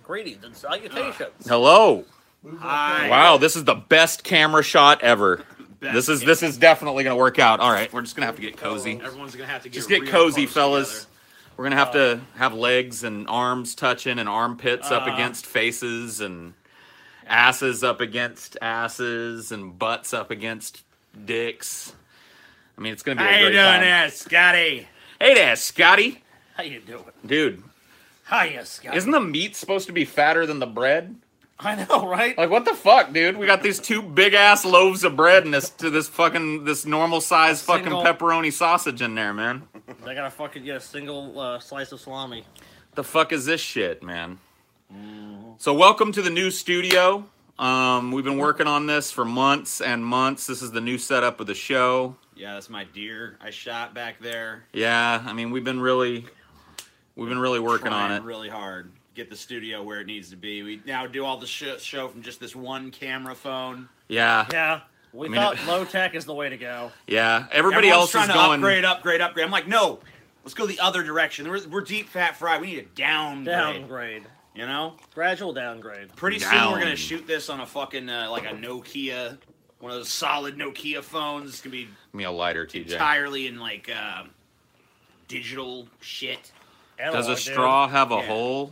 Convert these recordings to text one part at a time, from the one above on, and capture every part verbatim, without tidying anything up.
Greetings and salutations. Uh, hello. Hi. Wow, this is the best camera shot ever. Best this is camera. this is definitely gonna work out. All right, we're just gonna have to get cozy. Everyone's gonna have to get Just get real cozy, close fellas. together. We're gonna have to have legs and arms touching and armpits up Uh. against faces and asses up against asses and butts up against dicks. I mean, it's gonna be a How you great doing time. there, Scotty? Hey there, Scotty. How you doing? Dude, Hiya, Scott. isn't the meat supposed to be fatter than the bread? I know, right? Like, what the fuck, dude? We got these two big ass loaves of bread and this to this fucking this normal size fucking Single- pepperoni sausage in there, man. I gotta fucking get a single uh, slice of salami. The fuck is this shit, man? So welcome to the new studio. Um, we've been working on this for months and months. This is the new setup of the show. Yeah, that's my deer I shot back there. Yeah, I mean we've been really, we've been really working on Trying it. really hard. Get the studio where it needs to be. We now do all the sh- show from just this one camera phone. Yeah, Yeah, we I mean, thought it- low tech is the way to go. yeah. Everybody Everyone's else trying is to going. upgrade, upgrade, upgrade. I'm like, no, let's go the other direction. We're, we're deep fat fried. We need a downgrade. Downgrade. You know, Gradual downgrade. pretty soon Down. we're gonna shoot this on a fucking uh, like a Nokia, one of those solid Nokia phones. It's gonna be Give me a lighter, T J. entirely in like uh, digital shit. Does Analog, a dude. straw have a Yeah. hole?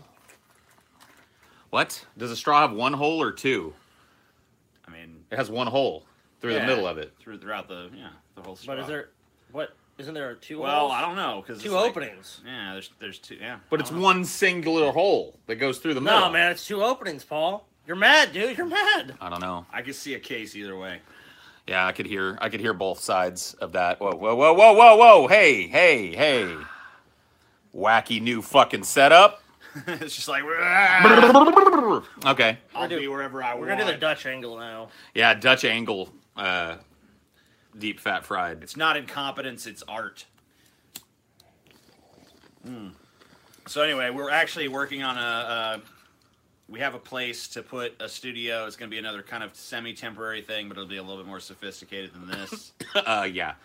What? Does a straw have one hole or two? I mean, It has one hole through the yeah, middle of it. through throughout the yeah the whole. Straw. But is there what? Isn't there two? Well, holes? I don't know because Two openings. Yeah, there's there's two. Yeah, But I it's don't know. one singular hole that goes through the middle. No, man, it's two openings, Paul. You're mad, dude. You're mad. I don't know. I could see a case either way. Yeah, I could hear I could hear both sides of that. Whoa, whoa, whoa, whoa, whoa, whoa. Hey, hey, hey. Wacky new fucking setup. It's just like "Rah!" Okay. I'll We're be do- wherever I We're want. gonna do the Dutch angle now. Yeah, Dutch angle uh deep fat fried. It's not incompetence; it's art. Hmm. So anyway, we're actually working on a. Uh, we have a place to put a studio. It's going to be another kind of semi-temporary thing, but it'll be a little bit more sophisticated than this. Uh yeah.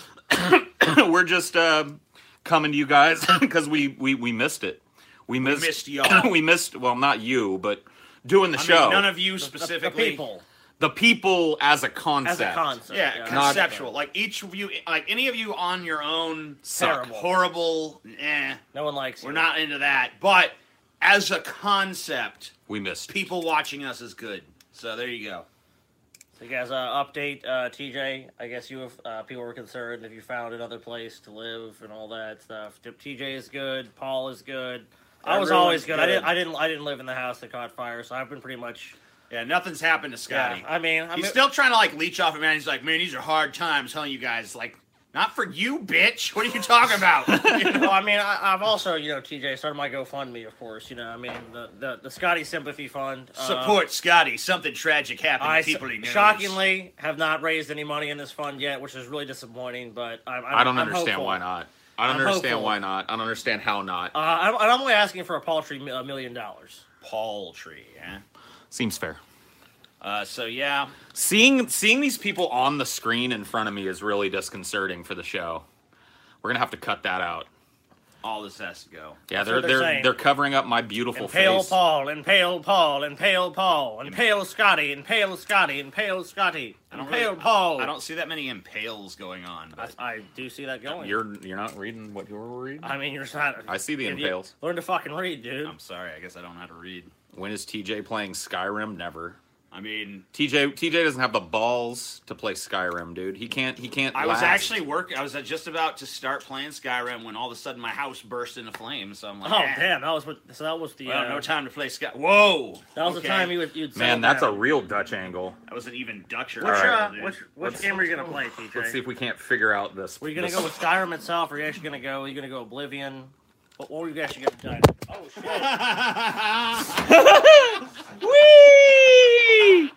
We're just uh, coming to you guys because we, we we missed it. We missed, missed y'all. we missed well, not you, but doing the I mean, show. none of you The- the- specifically. The, people the people as a concept. as a concept. Yeah, yeah. conceptual. Like each of you, like any of you on your own, Suck. Terrible. horrible. Eh, No one likes we're you. not into that. But as a concept, We missed. people watching us is good. So there you go. So you guys, uh, update uh, T J. I guess you have, uh, people were concerned if you found another place to live and all that stuff. T J is good. Paul is good. I was Everyone's always good. I good. didn't. I didn't. I didn't live in the house that caught fire, so I've been pretty much. Yeah, nothing's happened to Scotty. Yeah, I mean, I He's mean, still trying to like leech off of man. He's like, man, these are hard times telling you guys. Like, not for you, bitch. What are you talking about? You know? well, I mean, I, I've also, you know, T J started my GoFundMe, of course. You know, I mean, the the, the Scotty Sympathy Fund. uh, Support Scotty. Something tragic happened I to people he knows. shockingly have not raised any money in this fund yet, which is really disappointing. But I'm, I'm I don't I'm understand hopeful. why not. I don't I'm understand hopeful. why not. I don't understand how not. Uh, I'm, I'm only asking for a paltry mi- a million dollars. Paltry, yeah. Seems fair. Uh, so yeah, Seeing seeing these people on the screen in front of me is really disconcerting for the show. We're gonna have to cut that out. all this has to go. Yeah, That's they're what they're they're saying. they're covering up my beautiful Impale face. Paul, impale Paul, impale Paul, impale Scotty, impale Scotty, impale Scotty, I don't impale really- Paul. I don't see that many impales going on. I, But I do see that going. You're you're not reading what you were reading. I mean, you're just not. I see the if you- impales. Learn to fucking read, dude. I'm sorry. I guess I don't know how to read. When is T J playing Skyrim? Never. I mean, T J T J doesn't have the balls to play Skyrim, dude. He can't. He can't. I was last. actually work. I was just about to start playing Skyrim when all of a sudden my house burst into flames. So I'm like, Oh eh, damn, that was what. So that was the. Well, uh, no time to play Sky. Whoa, That was okay. the time you would. You'd Man, settle that's a down. real Dutch angle. That was an even Dutcher. Which, All right. uh, which which Let's- game are you gonna play, T J? Let's see if we can't figure out this. Were you gonna this- go with Skyrim itself, or are you actually gonna go? Are you gonna go Oblivion? What, what were you actually gonna do? Oh shit! Whee!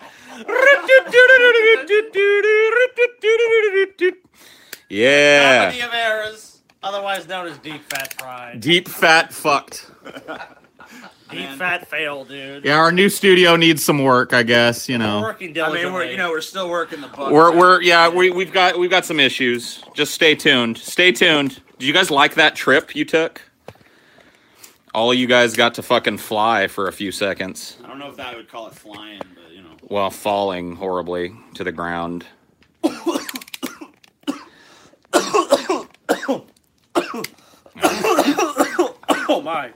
Yeah. Company of Errors, otherwise known as Deep Fat Fried. Deep fat fucked. Deep Man. Fat Fail, dude. Yeah, our new studio needs some work, I guess, you We're know. working I diligently. mean, we're you know we're still working the bug. We're we're yeah, we we've got we've got some issues. Just stay tuned. Stay tuned. Did you guys like that trip you took? All of you guys got to fucking fly for a few seconds. I don't know if I would call it flying, but you know. While falling horribly to the ground. Oh my.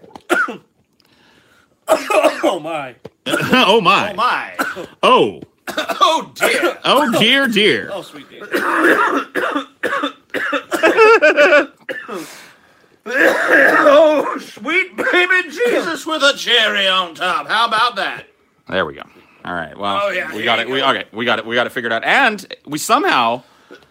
Oh my. Oh my. Oh my. Oh. Oh dear. Oh dear dear. Oh sweet dear. Oh, sweet baby Jesus with a cherry on top. How about that? There we go. All right. Well, Oh, yeah, we here got you it. We go. okay. We got it. We got it figured out. And we somehow,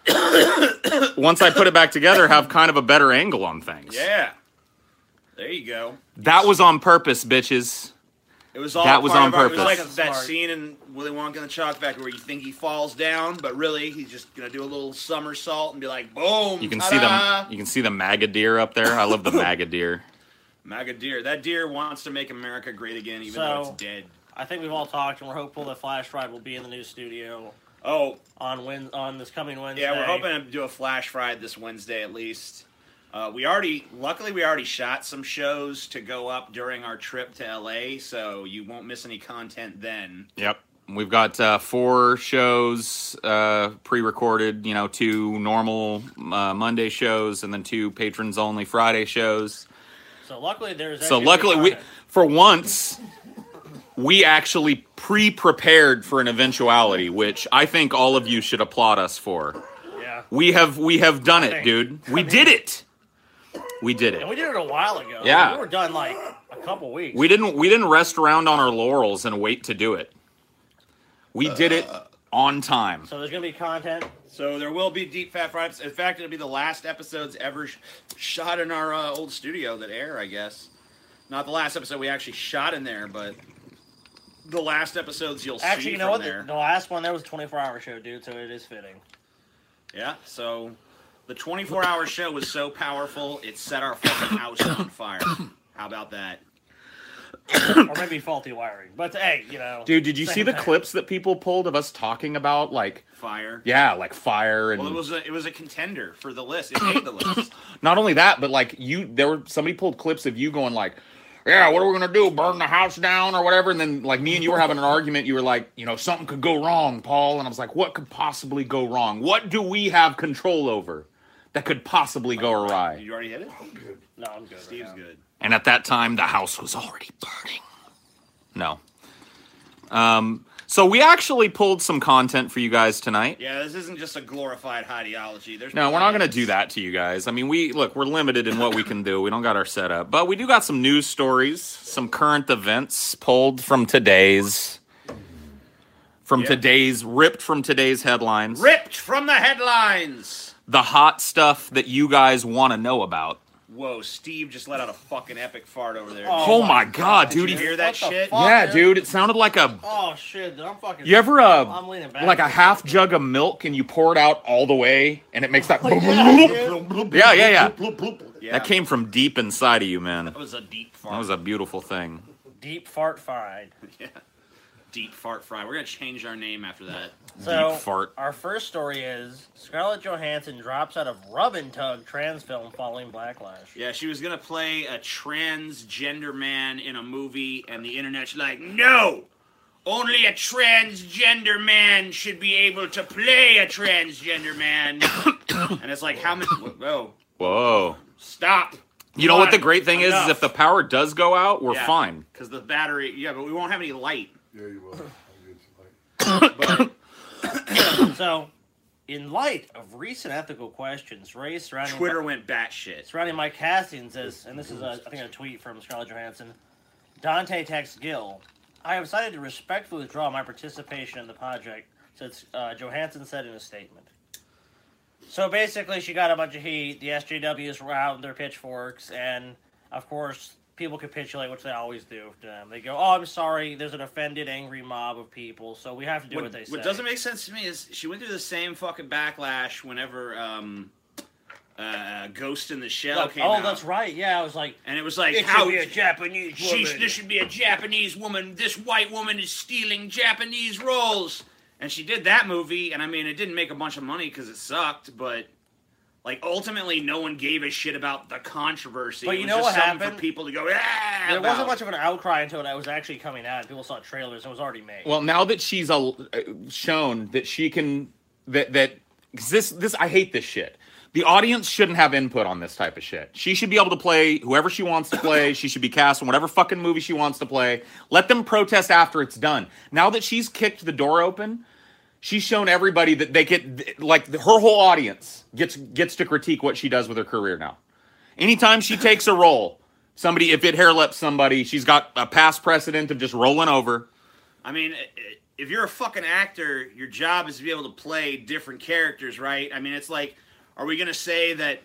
once I put it back together, have kind of a better angle on things. Yeah. There you go. That was on purpose, bitches. It was all That was part on of our- It was purpose. like that Smart. scene in Willy Wonka and the Chocolate Factory where you think he falls down, but really he's just gonna do a little somersault and be like, boom. You can see ta-da. them. You can see the MAGA deer up there. I love the MAGA deer. MAGA deer. That deer wants to make America great again, even though So- it's dead. I think we've all talked, and we're hopeful that Flash Fried will be in the new studio Oh, on Wed on this coming Wednesday. yeah, we're hoping to do a flash fried this Wednesday at least. Uh, we already, luckily, we already shot some shows to go up during our trip to L A, so you won't miss any content then. Yep. We've got uh, four shows uh, pre-recorded. You know, two normal uh, Monday shows, and then two patrons only Friday shows. So luckily, there's. So actually luckily, we content. for once we actually pre-prepared for an eventuality, which I think all of you should applaud us for. Yeah. We have we have done it, Thanks. dude. We did it. We did And it. we did it a while ago. Yeah. We were done like a couple weeks. We didn't we didn't rest around on our laurels and wait to do it. We did it on time. So there's gonna be content. So there will be deep fat fries. In fact, it'll be the last episodes ever sh- shot in our uh, old studio that air, I guess. Not the last episode we actually shot in there, but the last episodes you'll Actually, see you know from what? there. The, the last one there was a twenty-four hour show, dude. So it is fitting. Yeah, so the twenty-four hour show was so powerful, it set our fucking house on fire. How about that? Or maybe faulty wiring. But hey, you know. Dude, did you same see the thing. clips that people pulled of us talking about like Fire. yeah, like fire and Well, it was a it was a contender for the list. It made the list. not only that, but like you there were somebody pulled clips of you going like, yeah, what are we gonna do? Burn the house down or whatever? And then like me and you were having an argument, you were like, you know, something could go wrong, Paul. And I was like, what could possibly go wrong? What do we have control over that could possibly go awry? You already hit it? No, I'm good. Steve's right now. good. And at that time, the house was already burning. No. Um, so we actually pulled some content for you guys tonight. Yeah, this isn't just a glorified ideology. There's No, we're not going to plans. do that to you guys. I mean, we look, we're limited in what we can do. We don't got our setup, but we do got some news stories, some current events pulled from today's, from Yeah. today's, ripped from today's headlines. Ripped from the headlines. The hot stuff that you guys want to know about. Whoa, Steve just let out a fucking epic fart over there. Oh, my God, Did dude! you he- hear that What the shit? fuck? yeah, man. dude, it sounded like a. Oh shit, dude, I'm fucking. You ever uh, I'm leaning back. like a half jug of milk and you pour it out all the way and it makes that. Yeah, yeah, yeah, yeah. Yeah, That came from deep inside of you, man. That was a deep fart. That was a beautiful thing. Deep fart fried. yeah. Deep fart fry. We're gonna change our name after that. So Deep fart. our first story is Scarlett Johansson drops out of Rub and Tug trans film following backlash. Yeah, she was gonna play a transgender man in a movie, and the internet's like, no, only a transgender man should be able to play a transgender man. And it's like, how many? Whoa, Whoa. stop. You know what the great thing is? Is if the power does go out, we're fine. Because the battery, yeah, but we won't have any light. Yeah, you will. I'll get you light. But So, in light of recent ethical questions raised surrounding Twitter went batshit. surrounding my casting, says, and this is a, I think a tweet from Scarlett Johansson. Dante texts Gil, "I have decided to respectfully withdraw my participation in the project," says uh, Johansson said in a statement. So basically, she got a bunch of heat. The S J Ws were out with their pitchforks, and of course, people capitulate, which they always do to them. They go, "Oh, I'm sorry. There's an offended, angry mob of people, so we have to do what, What, they say." what doesn't make sense to me is she went through the same fucking backlash whenever um, uh, Ghost in the Shell Look, came oh, out. that's right. Yeah, I was like, And it was like, it how should be a Japanese she, woman. this should be a Japanese woman. This white woman is stealing Japanese roles. And she did that movie, and I mean, it didn't make a bunch of money because it sucked, but like ultimately no one gave a shit about the controversy. But it you was know just what something happened? for people to go, ah, There about. wasn't much of an outcry until it was actually coming out. People saw trailers and it was already made. Well, now that she's a, shown that she can, that that 'cause this this I hate this shit. The audience shouldn't have input on this type of shit. She should be able to play whoever she wants to play. She should be cast in whatever fucking movie she wants to play. Let them protest after it's done. Now that she's kicked the door open, she's shown everybody that they get, like, her whole audience gets gets to critique what she does with her career now. Anytime she takes a role, somebody, if it hair lips somebody, she's got a past precedent of just rolling over. I mean, if you're a fucking actor, your job is to be able to play different characters, right? I mean, it's like, are we going to say that,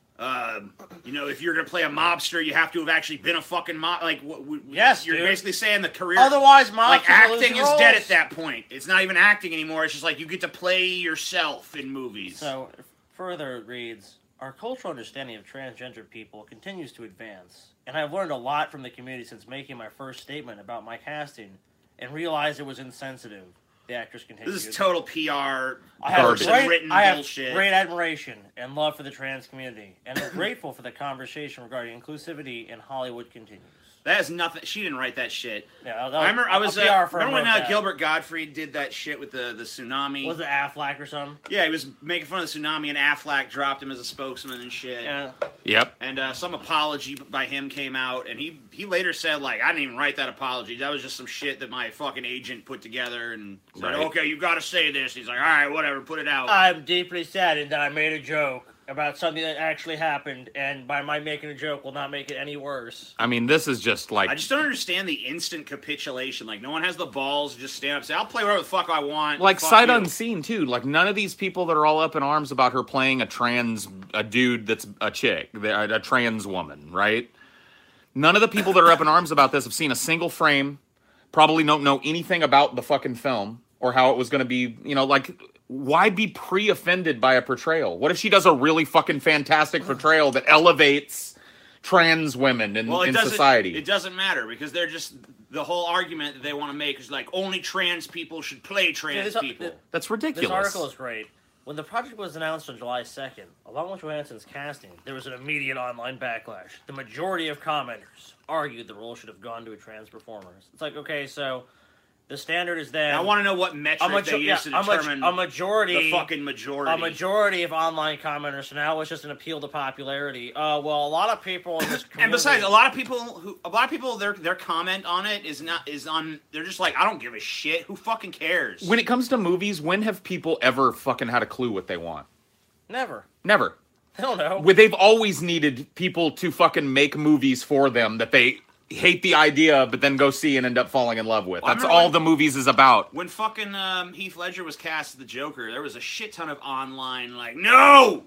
uh, you know, if you're going to play a mobster, you have to have actually been a fucking mob? Like, what, what, Yes, you're dude. basically saying the career. Otherwise, mobsters like, are losing acting is roles. dead at that point. It's not even acting anymore. It's just like you get to play yourself in movies. So, further it reads, our cultural understanding of transgender people continues to advance, and I've learned a lot from the community since making my first statement about my casting, and realized it was insensitive. The actress continued. This is total P R, I have, Garbage. great, written I have bullshit. great admiration and love for the trans community, and I'm grateful for the conversation regarding inclusivity in Hollywood continues. That has nothing. She didn't write that shit. Yeah, that I remember. I was. a Uh, P R firm remember when wrote uh, that. Gilbert Gottfried did that shit with the the tsunami? Was it Affleck or something? Yeah, he was making fun of the tsunami, and Affleck dropped him as a spokesman and shit. Yeah. Yep. And uh, some apology by him came out, and he he later said, like, I didn't even write that apology. That was just some shit that my fucking agent put together, and said, Right. okay, you got to say this. He's like, all right, whatever, put it out. I'm deeply saddened that I made a joke about something that actually happened, and by my making a joke will not make it any worse. I mean, this is just like I just don't understand the instant capitulation. Like, no one has the balls to just stand up and say, I'll play whatever the fuck I want. like Fuck sight you. unseen too. Like none of these people that are all up in arms about her playing a trans a dude that's a chick, a, a trans woman, right? None of the people that are up in arms about this have seen a single frame. Probably don't know anything about the fucking film or how it was going to be. You know, like why be pre-offended by a portrayal? What if she does a really fucking fantastic portrayal that elevates trans women in, Well, it in doesn't, society? It doesn't matter because they're just the whole argument that they want to make is like only trans people should play trans this- people. That's ridiculous. This article is great. When the project was announced on July second, along with Johansson's casting, there was an immediate online backlash. The majority of commenters argued the role should have gone to a trans performer. It's like, okay, so the standard is then... I want to know what metric a, majo- they yeah, use to a, ma- determine a majority... the fucking majority. A majority of online commenters, so now it's just an appeal to popularity. Uh, well, a lot of people in this community... And besides, a lot of people who, a lot of people, their their comment on it is not is on. They're just like, I don't give a shit. Who fucking cares? When it comes to movies, when have people ever fucking had a clue what they want? Never. Never. I don't know. Well, they've always needed people to fucking make movies for them that they hate the idea but then go see and end up falling in love with. Well, I That's remember all when- the movies is about. When fucking um, Heath Ledger was cast as the Joker, there was a shit ton of online like, no,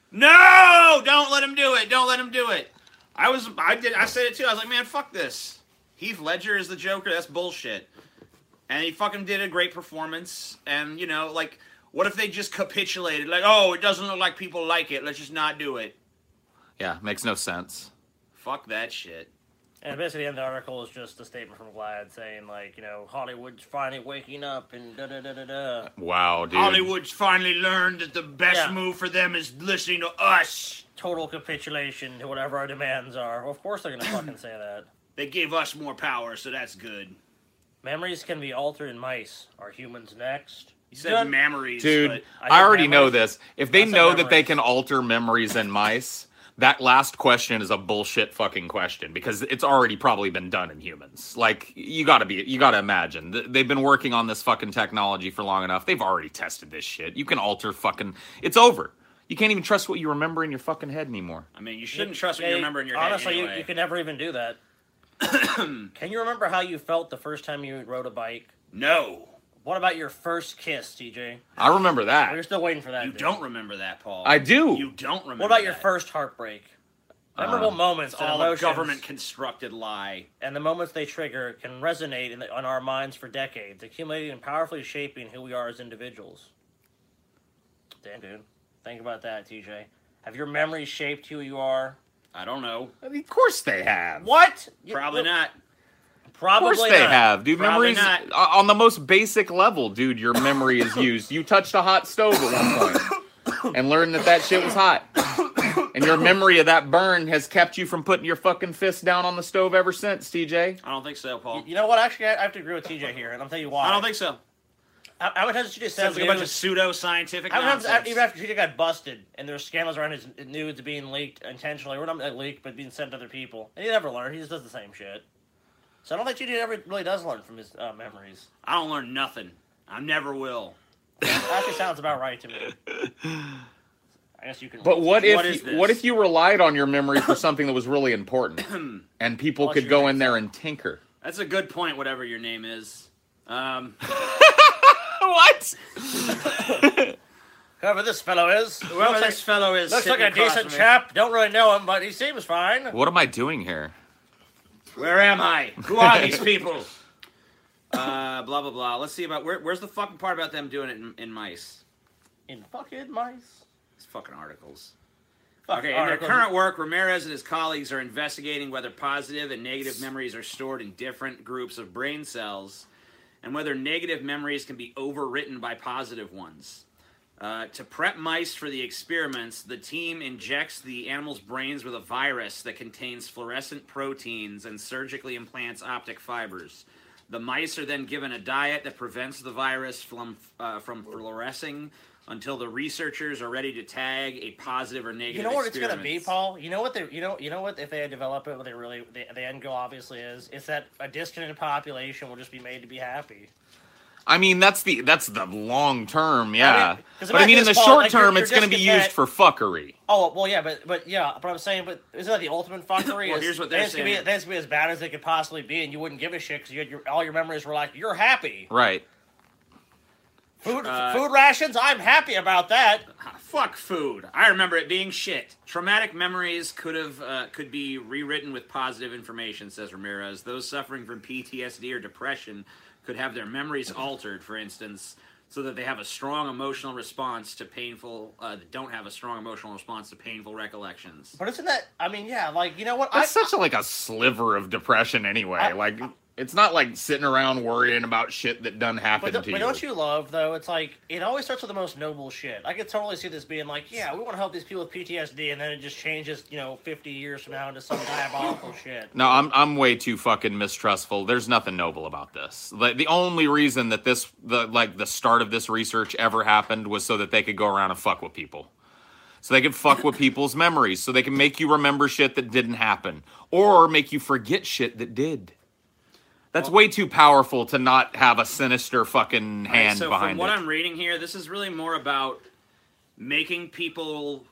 no, don't let him do it, don't let him do it. I was, I did, I said it too. I was like, man, fuck this. Heath Ledger is the Joker. That's bullshit. And he fucking did a great performance. And you know, like, what if they just capitulated? Like, oh, it doesn't look like people like it. Let's just not do it. Yeah, makes no sense. Fuck that shit. And basically, the end of the article is just a statement from Glad saying, like, you know, Hollywood's finally waking up and da da da da da. Wow, dude. Hollywood's finally learned that the best Yeah. move for them is listening to us. Total capitulation to whatever our demands are. Well, of course they're gonna fucking say that. They gave us more power, so that's good. Memories can be altered in mice. Are humans next? He said Good. memories, Dude, but I I, said already know memories. this. If they I said know that they memories. can alter memories in mice, that last question is a bullshit fucking question because it's already probably been done in humans. Like, you gotta be, you gotta imagine. Th- They've been working on this fucking technology for long enough. They've already tested this shit. You can alter fucking, it's over. You can't even trust what you remember in your fucking head anymore. I mean, you shouldn't trust what Yeah, you remember in your honestly, head you, anyway. you can never even do that. Can you remember how you felt the first time you rode a bike? No, What about your first kiss, T J? I remember that. We're still waiting for that. you dude. don't remember that, Paul. I do. You don't remember. What about your that. first heartbreak? Memorable Uh, moments It's and all a emotions, government constructed lie. and the moments they trigger can resonate in the, on our minds for decades, accumulating and powerfully shaping who we are as individuals. Damn, dude. Think about that, T J. Have your memories shaped who you are? I don't know. I mean, of course they have. What? You- Probably not. Probably Of course they not. have, dude. Probably Memories not. uh, on the most basic level, dude. Your memory is used. You touched a hot stove at one point and learned that that shit was hot. And your memory of that burn has kept you from putting your fucking fist down on the stove ever since, T J. I don't think so, Paul. You know what? Actually, I have to agree with T J here, and I'll tell you why. I don't think so. How how many times did T J say Sounds like a bunch of pseudo-scientific How many times, nonsense. even after T J got busted, and there were scandals around his nudes being leaked intentionally, or not like, leaked, but being sent to other people, and he never learned. He just does the same shit. So I don't think T J ever really does learn from his uh, memories. I don't learn nothing. I never will. That actually sounds about right to me. I guess you can. But what if What is you, this? what if you relied on your memory for something that was really important, and people Unless could you go were in there and tinker? That's a good point, whatever your name is. Um, What? Whoever this fellow is, whoever looks this like, fellow is looks like sitting a across decent from me. chap. Don't really know him, but he seems fine. What am I doing here? Where am I? Who are these people? Uh, blah, blah, blah. Let's see about... Where, where's the fucking part about them doing it in, in mice? In fucking mice. These fucking articles. Fuck Okay, in their articles. current work, Ramirez and his colleagues are investigating whether positive and negative memories are stored in different groups of brain cells and whether negative memories can be overwritten by positive ones. Uh, to prep mice for the experiments, the team injects the animal's brains with a virus that contains fluorescent proteins and surgically implants optic fibers. The mice are then given a diet that prevents the virus from uh, from fluorescing until the researchers are ready to tag a positive or negative. You know what it's gonna be, experiments. Paul? You know what they, you know, you know what? If they develop it, what they really, the, the end goal obviously is, it's that a disconnected population will just be made to be happy. I mean, that's the that's the long term, yeah. I mean, 'cause but I mean, in imagine the this, Paul, short like, you're- term, you're it's going to be discontent- used for fuckery. Oh well, yeah, but but yeah, but I'm saying, but isn't that the ultimate fuckery? Well, is, here's what they're it's gonna be, saying. that's gonna be as bad as they could possibly be, and you wouldn't give a shit because you had your, all your memories were like, you're happy. Right. Food Uh, food rations, I'm happy about that. Ah, fuck food. I remember it being shit. Traumatic memories could have uh, could be rewritten with positive information, says Ramirez. Those suffering from P T S D or depression could have their memories altered, for instance, so that they have a strong emotional response to painful. Uh, that don't have a strong emotional response to painful recollections. But isn't that? I mean, yeah, like you know what? That's I, such a, like a sliver of depression anyway. I- like, it's not like sitting around worrying about shit that done happen But, to but you. don't you love, though, it's like, it always starts with the most noble shit. I could totally see this being like, yeah, we want to help these people with P T S D, and then it just changes, you know, fifty years from now into some diabolical shit. No, I'm I'm way too fucking mistrustful. There's nothing noble about this. Like, the only reason that this the like the start of this research ever happened was so that they could go around and fuck with people. So they could fuck with people's memories. So they can make you remember shit that didn't happen. Or make you forget shit that did. That's way too powerful to not have a sinister fucking All right, hand so behind from what it. I'm reading here, this is really more about making people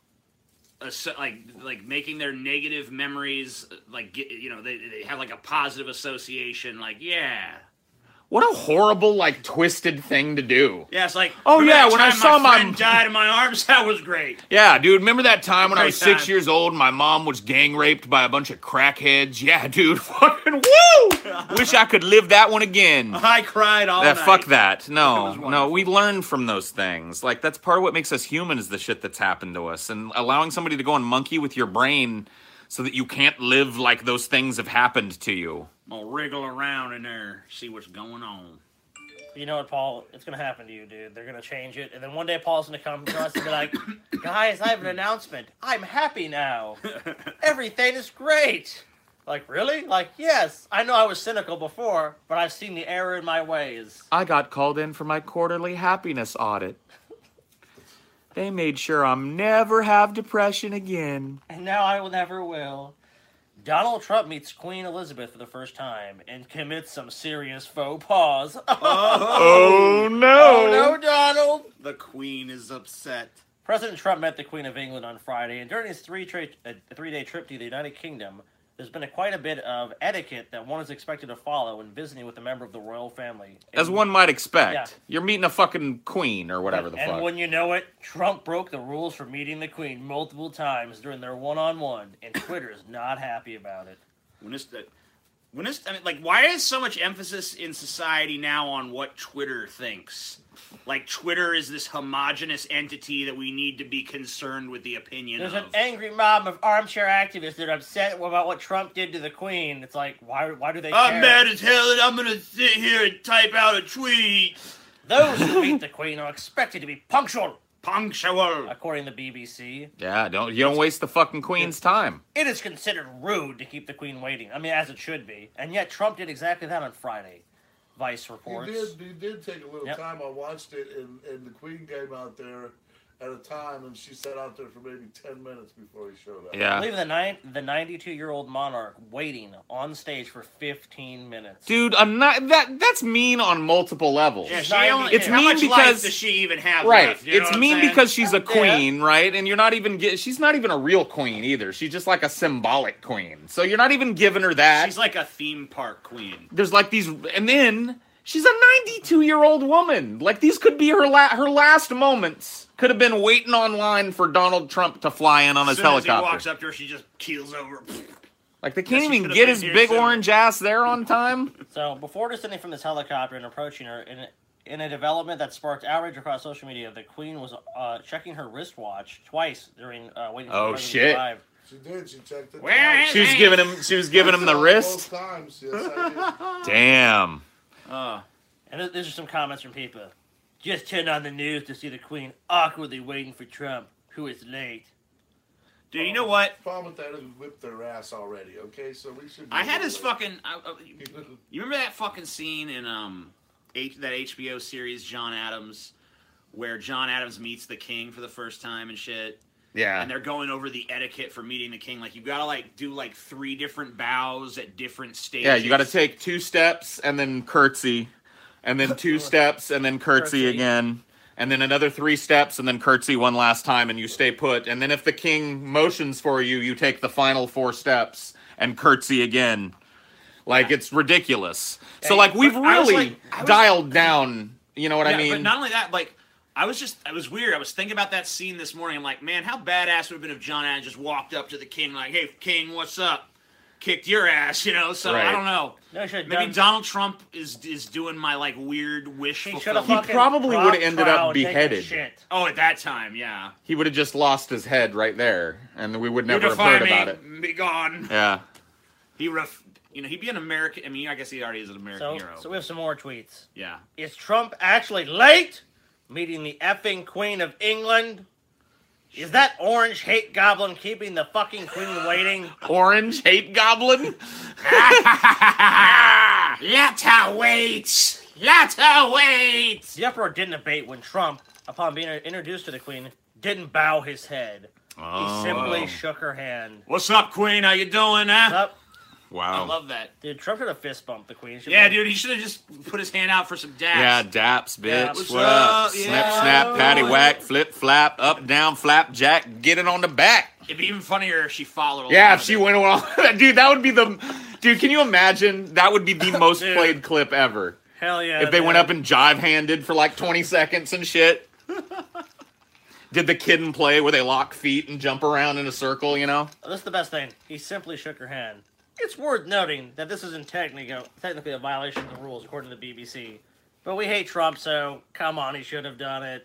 asso- like like making their negative memories like get, you know they they have like a positive association. Like yeah, What a horrible, like, twisted thing to do. yeah. It's like Oh, remember yeah, that when I time saw my my- friend died in my arms. That was great. Yeah, dude, remember that time when I Great was six time. years old and my mom was gang raped by a bunch of crackheads? Yeah, dude, fucking woo! Wish I could live that one again. I cried all That, night. fuck that. It No, was no, wonderful. we learn from those things. Like, that's part of what makes us human is the shit that's happened to us. And allowing somebody to go and monkey with your brain so that you can't live like those things have happened to you. I'll wriggle around in there, see what's going on. You know what, Paul? It's gonna happen to you, dude. They're gonna change it, and then one day Paul's gonna come to us and be like, "Guys, I have an announcement. I'm happy now. Everything is great." Like, really? Like, yes. I know I was cynical before, but I've seen the error in my ways. I got called in for my quarterly happiness audit. They made sure I'm never have depression again. And now I will never will. Donald Trump meets Queen Elizabeth for the first time and commits some serious faux pas. Oh, no. Oh no, Donald! The Queen is upset. President Trump met the Queen of England on Friday, and during his three tra- uh, three-day trip to the United Kingdom, there's been a, quite a bit of etiquette that one is expected to follow when visiting with a member of the royal family. As And- one might expect. Yeah. You're meeting a fucking queen or whatever the and fuck. when you know it, Trump broke the rules for meeting the Queen multiple times during their one-on-one, and Twitter is not happy about it. When this, uh, when this, I mean, like, why is so much emphasis in society now on what Twitter thinks? Like, Twitter is this homogenous entity that we need to be concerned with the opinion There's of. an angry mob of armchair activists that are upset about what Trump did to the Queen. It's like, why? Why do they care? I'm mad as hell, and I'm gonna sit here and type out a tweet. Those who meet the Queen are expected to be punctual, Punctual. according to the B B C. Yeah, don't you don't waste the fucking queen's time. It is considered rude to keep the queen waiting. I mean, as it should be. And yet Trump did exactly that on Friday. Vice reports. He did. He did take a little Yep. time. I watched it, and, and the Queen came out there at a time, and she sat out there for maybe ten minutes before he showed up. I Yeah. believe the nine, the ninety-two-year-old monarch waiting on stage for fifteen minutes. Dude, I'm not that that's mean on multiple levels. Yeah, she ninety- only, It's how mean much because- life does she even have Right. left? You know It's what I'm mean saying? because she's a queen, right? And you're not even get, she's not even a real queen either. She's just like a symbolic queen. So you're not even giving her that. She's like a theme park queen. There's like these, and then she's a ninety-two-year-old woman. Like these could be her la- her last moments. Could have been waiting online for Donald Trump to fly in on As his soon as he helicopter. walks up to her, she just keels over. Like they can't She even could've get been his here big sooner. orange ass there on time. So, before descending from this helicopter and approaching her, in a, in a development that sparked outrage across social media, the Queen was uh, checking her wristwatch twice during uh, waiting for Oh, the president shit. to arrive. She did. She checked it. Where twice. is She was giving him. She was giving him the Both wrist. times. Yes, I Damn. Uh, And th- these are some comments from people. Just turned on the news to see the Queen awkwardly waiting for Trump, who is late. dude, you know what? did. Problem with that is we whipped their ass already. Okay, so we should. I had this fucking. I, I, you remember that fucking scene in um, H, that H B O series John Adams, where John Adams meets the king for the first time and shit, Yeah. and they're going over the etiquette for meeting the king. Like you gotta like do like three different bows at different stages. Yeah. You got to take two steps and then curtsy, and then two steps and then curtsy, Curtsy. again, and then another three steps and then curtsy one last time, and you stay put. And then if the king motions for you, you take the final four steps and curtsy again. Like it's ridiculous. So Hey, like we've but I was really like- I was- dialed down. You know what Yeah, I mean? but not only that, like I was just, I was weird. I was thinking about that scene this morning. I'm like, man, how badass would have been if John Adams just walked up to the king like, "Hey, king, what's up?" Kicked your ass, you know. So I Right. don't know. No, he should've Maybe done- Donald Trump is is doing my like weird wish He should fulfillment. have He fucking probably dropped would've ended up trial and taken a beheaded. Shit. Oh, at that time, yeah. He would have just lost his head right there, and we would You never have defy heard me, about it. be gone. Yeah. He ref, you know, he'd be an American. I mean, I guess he already is an American So, hero. so we have some more tweets. yeah. Is Trump actually late? Meeting the effing Queen of England? Is that orange hate goblin keeping the fucking queen waiting? Orange hate goblin. Let her wait. Let her wait. The uproar didn't abate when Trump, upon being introduced to the queen, didn't bow his head. Oh, He simply shook her hand. What's up, Queen? How you doing, huh? Up. I wow. love that. Dude, Trump should have fist bumped the queen. Should've Yeah, been- dude, he should have just put his hand out for some daps. Yeah, daps, bitch. What's what up? up? Snap, Yeah. snap, patty whack, flip, flap, up, down, flap, jack, get it on the back. It'd be even funnier if she followed along. Yeah, if with she it. went along. Dude, that would be the. Dude, can you imagine? That would be the most Dude. played clip ever. Hell yeah. If they went dude. up and jive handed for like twenty seconds and shit. Did the kid and play where they lock feet and jump around in a circle, you know? This is the best thing. He simply shook her hand. It's worth noting that this isn't technically, technically a violation of the rules, according to the B B C. But we hate Trump, so come on, he should have done it.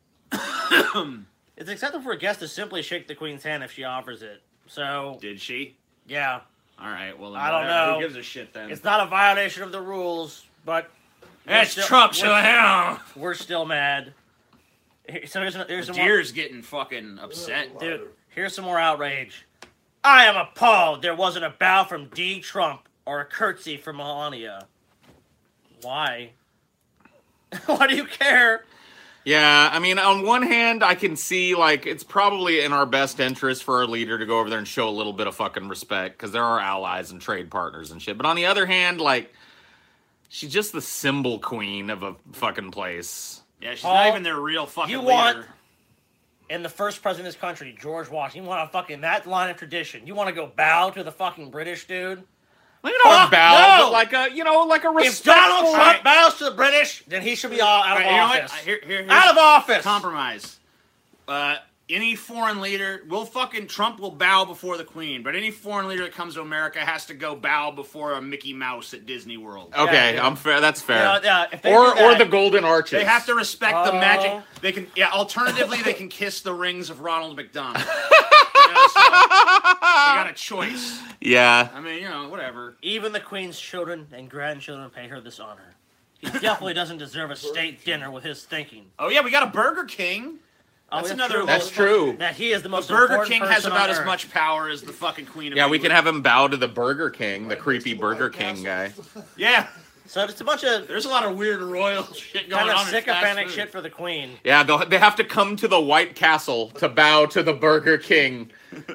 It's acceptable for a guest to simply shake the queen's hand if she offers it. So, Did she? yeah, All right, well, then I don't whatever. know. Who gives a shit then? it's not a violation of the rules, but we're That's still- Trump, we're, so hell. we're still mad. Here- So here's, here's The some more, deer's getting fucking upset. dude. Here's some more outrage. I am appalled there wasn't a bow from D. Trump or a curtsy from Melania. Why? Why do you care? Yeah, I mean, on one hand, I can see, like, it's probably in our best interest for our leader to go over there and show a little bit of fucking respect, because they're our allies and trade partners and shit. But on the other hand, like, she's just the symbol queen of a fucking place. Yeah, she's Paul, not even their real fucking you leader. want- And the first president of this country, George Washington, you want to fucking that line of tradition. You want to go bow to the fucking British dude? Like, not Fuck a bow, no! but like a, you know, like a If respectful... Donald Trump bows to the British, then he should be all out of All right, you know what? office. Here, here, here's Out of office. compromise. Uh, any foreign leader, will fucking Trump will bow before the Queen, but any foreign leader that comes to America has to go bow before a Mickey Mouse at Disney World. Okay, Yeah, I'm fair. That's fair. Yeah, yeah, if they or do or that- the golden arches. They have to respect the Oh. magic. They can, yeah. Alternatively, they can kiss the rings of Ronald McDonald. You know, so they got a choice. Yeah. I mean, you know, whatever. Even the Queen's children and grandchildren pay her this honor. He definitely doesn't deserve a state dinner with his thinking. Oh yeah, we got a Burger King. Oh, That's that's another. true. That's true. That he is the most Burger important King has person about on as Earth. much power as the fucking Queen of Yeah, we can England. have him bow to the Burger King, the Right creepy next to the Burger White King guy. Castle. Yeah, So it's a bunch of there's a lot of weird royal shit going kind of on. in fast sycophantic food. shit for the Queen. Yeah, they'll, they have to come to the White Castle to bow to the Burger King.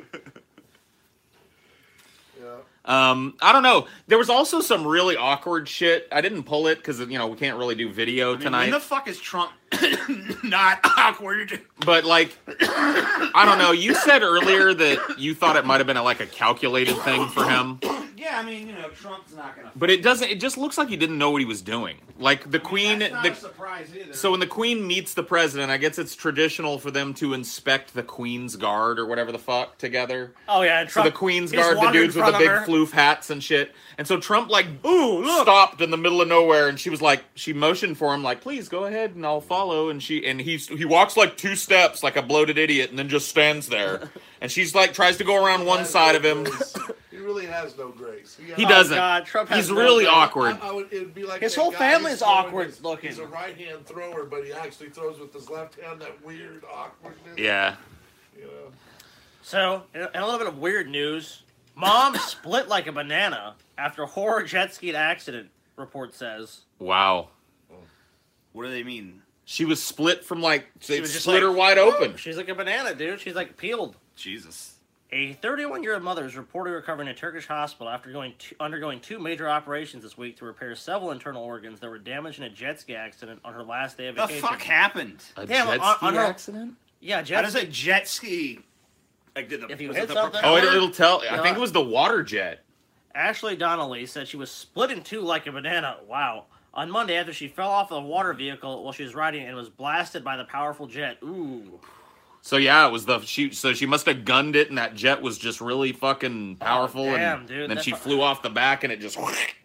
Yeah. Um, I don't know. There was also some really awkward shit. I didn't pull it because you know we can't really do video I mean, tonight. when the fuck is Trump not awkward? But like, I don't know. You said earlier that you thought it might have been a, like a calculated thing for him, Yeah, I mean, you know, Trump's not gonna. but it doesn't. It just looks like he didn't know what he was doing. Like the Queen. That's not the, a surprise either. So when the Queen meets the president, I guess it's traditional for them to inspect the Queen's Guard or whatever the fuck together. Oh yeah, and So Trump, the Queen's he just Guard, the wandered dudes in with the front big of her. floof hats and shit. And so Trump like, ooh, stopped in the middle of nowhere, and she was like, she motioned for him like, please go ahead and I'll follow. And she and he he walks like two steps like a bloated idiot, and then just stands there. And she's like tries to go around one Has side no of him. grace. He really has no grace. He Oh, doesn't. God, Trump has He's no really grace. awkward. I, I would, it'd be like His that whole guy family's who's throwing awkward his- looking. He's a right-hand thrower, but he actually throws with his left hand. That weird awkwardness. Yeah. You know. So, in a, in a little bit of weird news, mom split like a banana after horror jet ski accident. Report says. Wow. what do they mean? She was split from like they was just split like, her wide open. She's like a banana, dude. She's like peeled. Jesus. A thirty-one-year-old mother is reportedly recovering in a Turkish hospital after going to, undergoing two major operations this week to repair several internal organs that were damaged in a jet ski accident on her last day of The vacation. fuck happened? A Damn, jet on- ski on her- accident? Yeah, How jet does a jet ski? Like, did the, If you was hit it the something- Oh, propeller? it, it'll tell. I Yeah. think it was the water jet. Ashley Donnelly said she was split in two like a banana. Wow. On Monday, after she fell off a water vehicle while she was riding and was blasted by the powerful jet. Ooh. So yeah, it was the she. So she must have gunned it, and that jet was just really fucking powerful. Oh, damn, and dude, then that's she fu- flew off the back, and it just.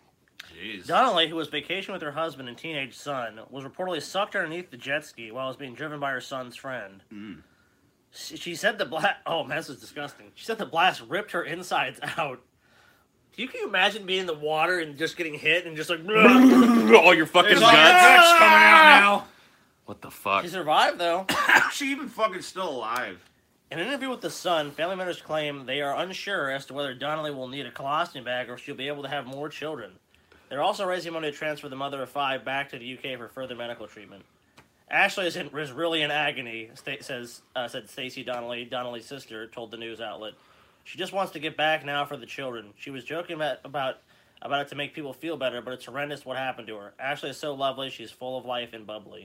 Jeez. Donnelly, who was vacationing with her husband and teenage son, was reportedly sucked underneath the jet ski while it was being driven by her son's friend. Mm. She, she said the blast... Oh, man, this is disgusting. She said the blast ripped her insides out. You can you imagine being in the water and just getting hit and just like... All your fucking There's guts. all your guts coming out now. What the fuck? She survived, though. How's she even fucking still alive? In an interview with The Sun, family members claim they are unsure as to whether Donnelly will need a colostomy bag or if she'll be able to have more children. They're also raising money to transfer the mother of five back to the U K for further medical treatment. Ashley is, in, is really in agony, sta- says uh, said Stacey Donnelly, Donnelly's sister, told the news outlet. She just wants to get back now for the children. She was joking about, about about it to make people feel better, but it's horrendous what happened to her. Ashley is so lovely. She's full of life and bubbly.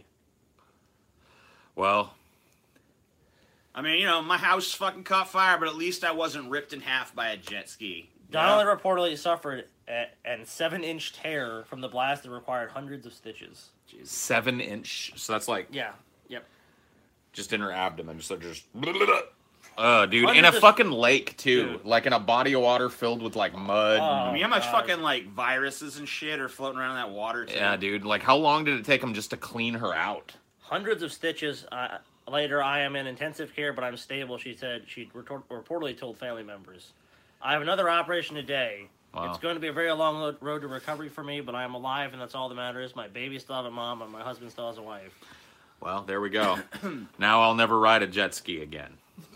Well, I mean, you know, my house fucking caught fire, but at least I wasn't ripped in half by a jet ski. Donnelly reportedly suffered a, a seven-inch tear from the blast that required hundreds of stitches. seven inch. So that's like Yeah. Yep. just in her abdomen. So just. Uh, dude, in a Hundreds of- fucking lake too, Dude. like in a body of water filled with like mud. Oh. I mean, how much God. fucking, like, viruses and shit are floating around in that water, too? Yeah, dude. Like, how long did it take him just to clean her out? Hundreds of stitches. Uh, later, I am in intensive care, but I'm stable, she said. She retor- reportedly told family members. I have another operation today. Wow. It's going to be a very long lo- road to recovery for me, but I am alive, and that's all that matters. My baby still has a mom, and my husband still has a wife. Well, there we go. Now I'll never ride a jet ski again.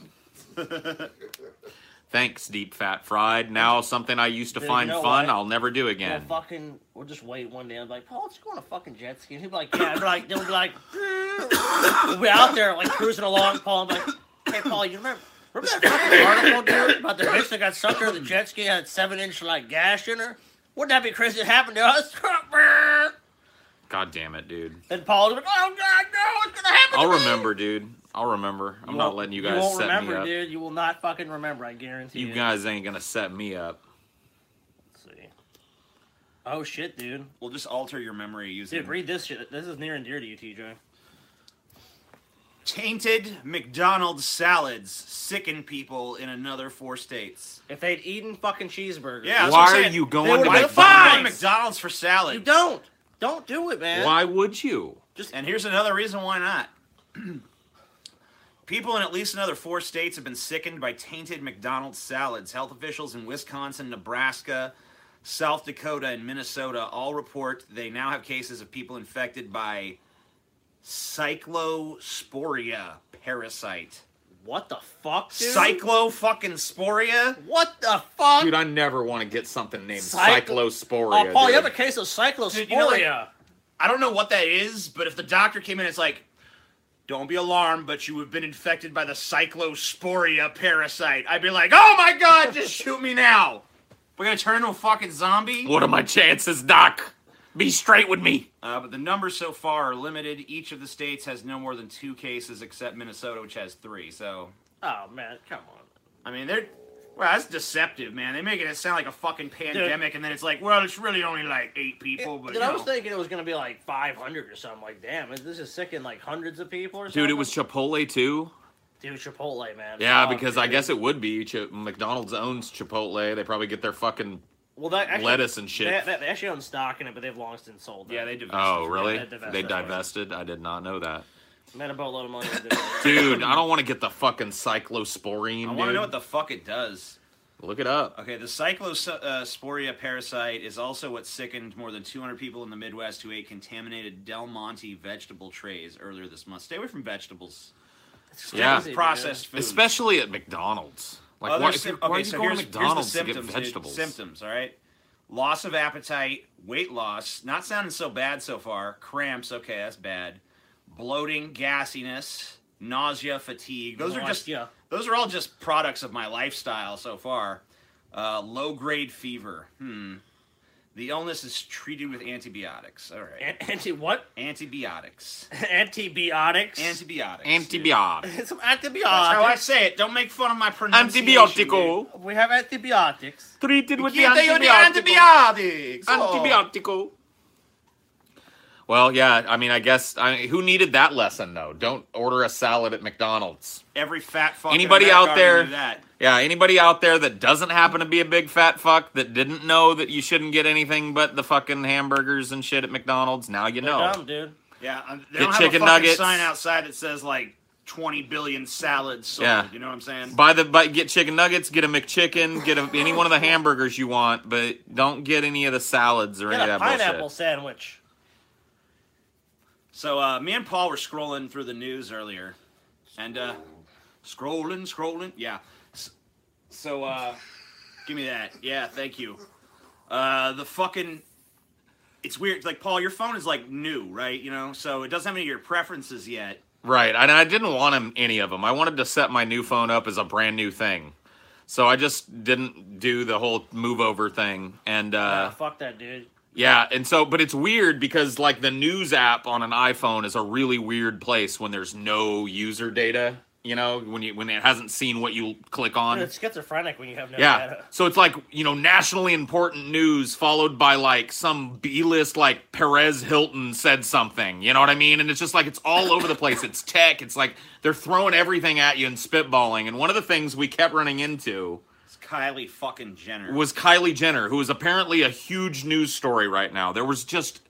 Thanks, Deep Fat Fried. Now something I used to Dude, find you know fun, what? I'll never do We'll again. fucking, we'll just wait one day. I'm like, Paul, let's go on a fucking jet ski. And he'll be like, yeah. I'd be like, they'll be like, we'll be out there like cruising along. Paul, I'm like, hey, Paul, you remember, remember that fucking article, dude, about the bitch that got sucked under the jet ski and had seven inch like gash in her? Wouldn't that be crazy? It happened to us. God damn it, dude. Then Paul's like, oh god, no, it's gonna happen. I'll to me. remember, dude. I'll remember. I'm You not won't- letting you You guys won't set remember, me up. dude. You will not fucking remember. I guarantee you. You guys ain't gonna set me up. Let's see. Oh shit, dude. We'll just alter your memory using... Dude, read this shit. This is near and dear to you, T J. Tainted McDonald's salads sicken people in another four states. If they'd eaten fucking cheeseburgers, Yeah, that's Why what I'm are saying. you They going to would've Why been the fuck are you fine. going to McDonald's for salad? you don't. Don't do it, man. Why would you? Just And here's another reason why not. People in at least another four states have been sickened by tainted McDonald's salads. Health officials in Wisconsin, Nebraska, South Dakota, and Minnesota all report they now have cases of people infected by Cyclosporia parasite. What the fuck, dude? Cyclo fucking sporia? What the fuck? Dude, I never want to get something named Cyclo- Cyclosporia. Oh, Paul, you dude. have a case of cyclosporia. Dude, you know, like, I don't know what that is, but if the doctor came in, it's like, don't be alarmed, but you have been infected by the Cyclosporia parasite. I'd be like, oh my god, just shoot me now. We're gonna turn into a fucking zombie? What are my chances, Doc? Be straight with me. Uh, but the numbers so far are limited. Each of the states has no more than two cases, except Minnesota, which has three. So, oh man, come on. I mean, they're well, that's deceptive, man. They make it sound like a fucking pandemic, Dude. and then it's like, well, it's really only like eight people. But Dude, you I know. was thinking it was gonna be like five hundred or something. Like, damn, this is sicking like hundreds of people or something. Dude, it was Chipotle too. Dude, Chipotle, man. Yeah, oh, because dude. I guess it would be. Ch- McDonald's owns Chipotle. They probably get their fucking well, that actually, lettuce and shit. They, they actually own stock in it, but they've long since sold that. Yeah, they divested. Oh, really? Yeah, they divested. They divested? I did not know that. Made a boatload of money. Dude, I don't want to get the fucking cyclosporine, I dude. want to know what the fuck it does. Look it up. Okay, the Cyclosporia parasite is also what sickened more than two hundred people in the Midwest who ate contaminated Del Monte vegetable trays earlier this month. Stay away from vegetables. It's Yeah. crazy, Processed food. Especially at McDonald's. Like, Other why, sym- why okay, are you so going here's, to McDonald's here's the to symptoms, get dude. vegetables? Symptoms, all right? Loss of appetite, weight loss, not sounding so bad so far. Cramps, okay, that's bad. Bloating, gassiness, nausea, fatigue. Those are just Nausea. those are all just products of my lifestyle so far. Uh, low grade fever. Hmm. The illness is treated with antibiotics. All right. An- Anti what? Antibiotics. Antibiotics. Antibiotics. Antibiotics. Some That's how I antibiotics. say it. Don't make fun of my pronunciation. Antibiotico. We have antibiotics. Treated with the Give you the antibiotics. antibiotics. Oh. Antibiotico. Well, yeah, I mean, I guess, I mean, who needed that lesson, though? Don't order a salad at McDonald's. Every fat fuck. Anybody in America out there- already knew that. Yeah, anybody out there that doesn't happen to be a big fat fuck that didn't know that you shouldn't get anything but the fucking hamburgers and shit at McDonald's, now you They're know. dumb, dude. Yeah, um, they Get don't have chicken a fucking nuggets. sign outside that says like twenty billion salads sold. Yeah. You know what I'm saying? Buy the buy, get chicken nuggets, get a McChicken, get a, any one of the hamburgers you want, but don't get any of the salads or Get any a of that pineapple bullshit. sandwich. So uh, me and Paul were scrolling through the news earlier, and uh, scrolling, scrolling, yeah. S- So uh, give me that. Yeah, thank you. Uh, the fucking. It's weird. Like Paul, your phone is like new, right? You know, so it doesn't have any of your preferences yet. Right, and I didn't want him, any of them. I wanted to set my new phone up as a brand new thing. So I just didn't do the whole move over thing. And Nah, uh, fuck that, dude. yeah, and so, but it's weird because like the news app on an iPhone is a really weird place when there's no user data. You know, when you when it hasn't seen what you click on. Dude, it's schizophrenic when you have no Yeah. data. So it's like, you know, nationally important news followed by like some B-list like Perez Hilton said something. You know what I mean? And it's just like it's all over the place. It's tech. It's like they're throwing everything at you and spitballing. And one of the things we kept running into It's Kylie fucking Jenner. was Kylie Jenner, who is apparently a huge news story right now. There was just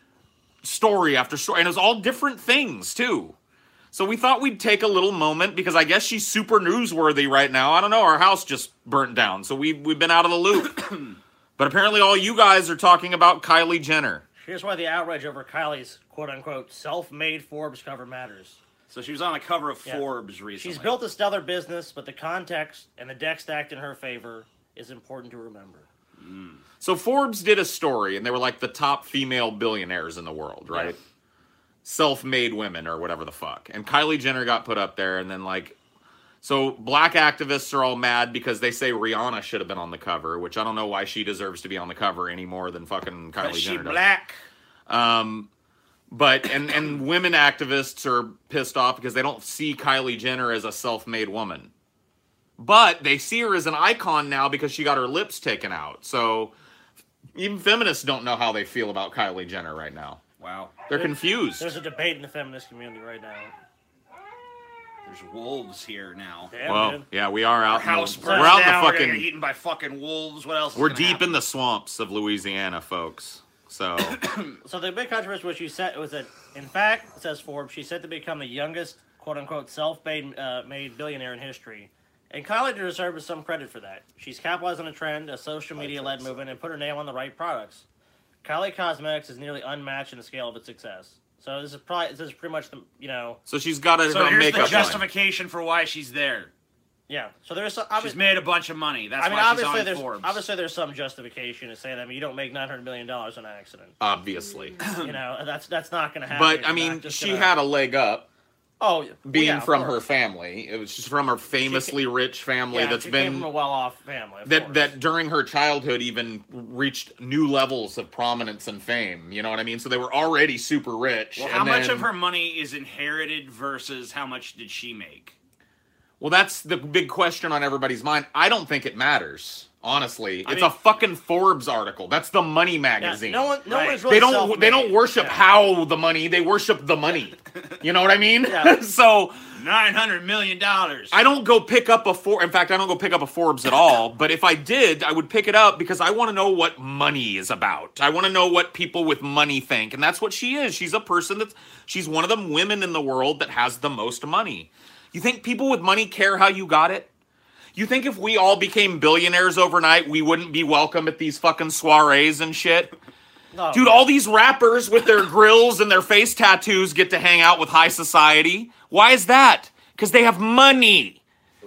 story after story, and it was all different things too. So we thought we'd take a little moment because I guess she's super newsworthy right now. I don't know. Our house just burnt down, so we we've been out of the loop. But apparently, all you guys are talking about Kylie Jenner. Here's why the outrage over Kylie's quote-unquote self-made Forbes cover matters. So she was on the cover of Yeah. Forbes recently. She's built a stellar business, but the context and the deck stacked in her favor is important to remember. So Forbes did a story, and they were like the top female billionaires in the world, right? Yeah. Self-made women or whatever the fuck. And Kylie Jenner got put up there, and then like, so black activists are all mad because they say Rihanna should have been on the cover, which I don't know why she deserves to be on the cover any more than fucking Kylie Is she Jenner does. black? Um, but and and women activists are pissed off because they don't see Kylie Jenner as a self-made woman, but they see her as an icon now because she got her lips taken out. So even feminists don't know how they feel about Kylie Jenner right now. Wow. They're confused. There's a debate in the feminist community right now. There's wolves here now. Damn, Well, dude. yeah, we are out. Our house in the, burns we're out in down. the We're gonna get fucking. eaten by fucking wolves. What else? is We're gonna deep happen? in the swamps of Louisiana, folks. So So the big controversy was she said was that, in fact, says Forbes, she's said to become the youngest quote-unquote self-made uh, made billionaire in history. And Kylie deserves some credit for that. She's capitalized on a trend, a social media-led movement, and put her name on the right products. Kylie Cosmetics is nearly unmatched in the scale of its success. So this is probably this is pretty much the you know So she's got a So her here's the makeup line. justification for why she's there. yeah. So there's some, She's made a bunch of money. That's I mean, why she's obviously on there's Forbes. obviously there's some justification to say that. I mean, you don't make nine hundred million dollars on an accident. Obviously. You know, that's that's not going to happen. But, I You're mean, not just she gonna- had a leg up oh yeah, well, being yeah, of from her course. family. It was just from her famously rich family Yeah, that's she been... came from a well-off family. Of that course. that during her childhood even reached new levels of prominence and fame. You know what I mean? So they were already super rich. Well, and how much then- of her money is inherited versus how much did she make? Well, that's the big question on everybody's mind. I don't think it matters. Honestly, I it's mean- a fucking Forbes article. That's the money Yeah, magazine. no one, no Right. one's really they don't. self-made. They don't worship Yeah. how the money. They worship the money. You know what I mean? Yeah. So Nine hundred million dollars. I don't go pick up a For. In fact, I don't go pick up a Forbes at all. But if I did, I would pick it up because I want to know what money is about. I want to know what people with money think, and that's what she is. She's a person that's. She's one of the women in the world that has the most money. You think people with money care how you got it? You think if we all became billionaires overnight, we wouldn't be welcome at these fucking soirees and shit? No. Dude, all these rappers with their grills and their face tattoos get to hang out with high society. Why is that? Because they have money.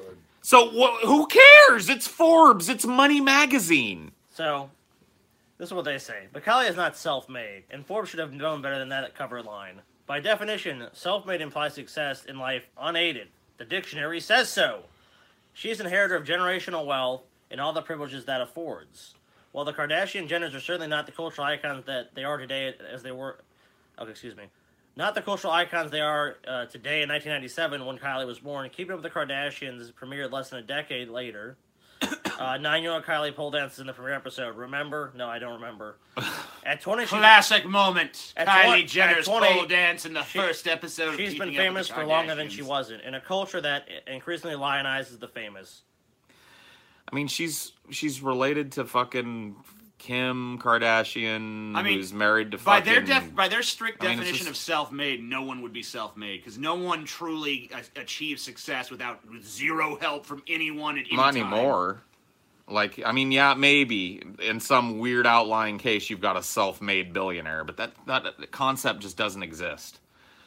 So wh- who cares? It's Forbes. It's Money Magazine. So, this is what they say. Bacali is not self-made, and Forbes should have known better than that cover line. By definition, self-made implies success in life unaided. The dictionary says so. She is an inheritor of generational wealth and all the privileges that affords. While the Kardashian Jenners are certainly not the cultural icons that they are today as they were... Okay, excuse me. Not the cultural icons they are uh, today in nineteen ninety-seven when Kylie was born. Keeping Up with the Kardashians premiered less than a decade later. Uh, nine-year-old Kylie pole dances in the premiere episode. Remember? No, I don't remember. At twenty, she, Classic moment. At Kylie twen- Jenner's at twenty, pole dance in the she- first episode. of she's Keeping been Up with famous the for longer than she Kardashians. wasn't. In a culture that increasingly lionizes the famous. I mean, she's she's related to fucking Kim Kardashian, I mean, who's married to By fucking... their def- by their strict I mean, it's definition just- of self-made, no one would be self-made because no one truly a- achieves success without with zero help from anyone at any Not time. anymore. Like, I mean, yeah, maybe in some weird outlying case you've got a self-made billionaire, but that that concept just doesn't exist.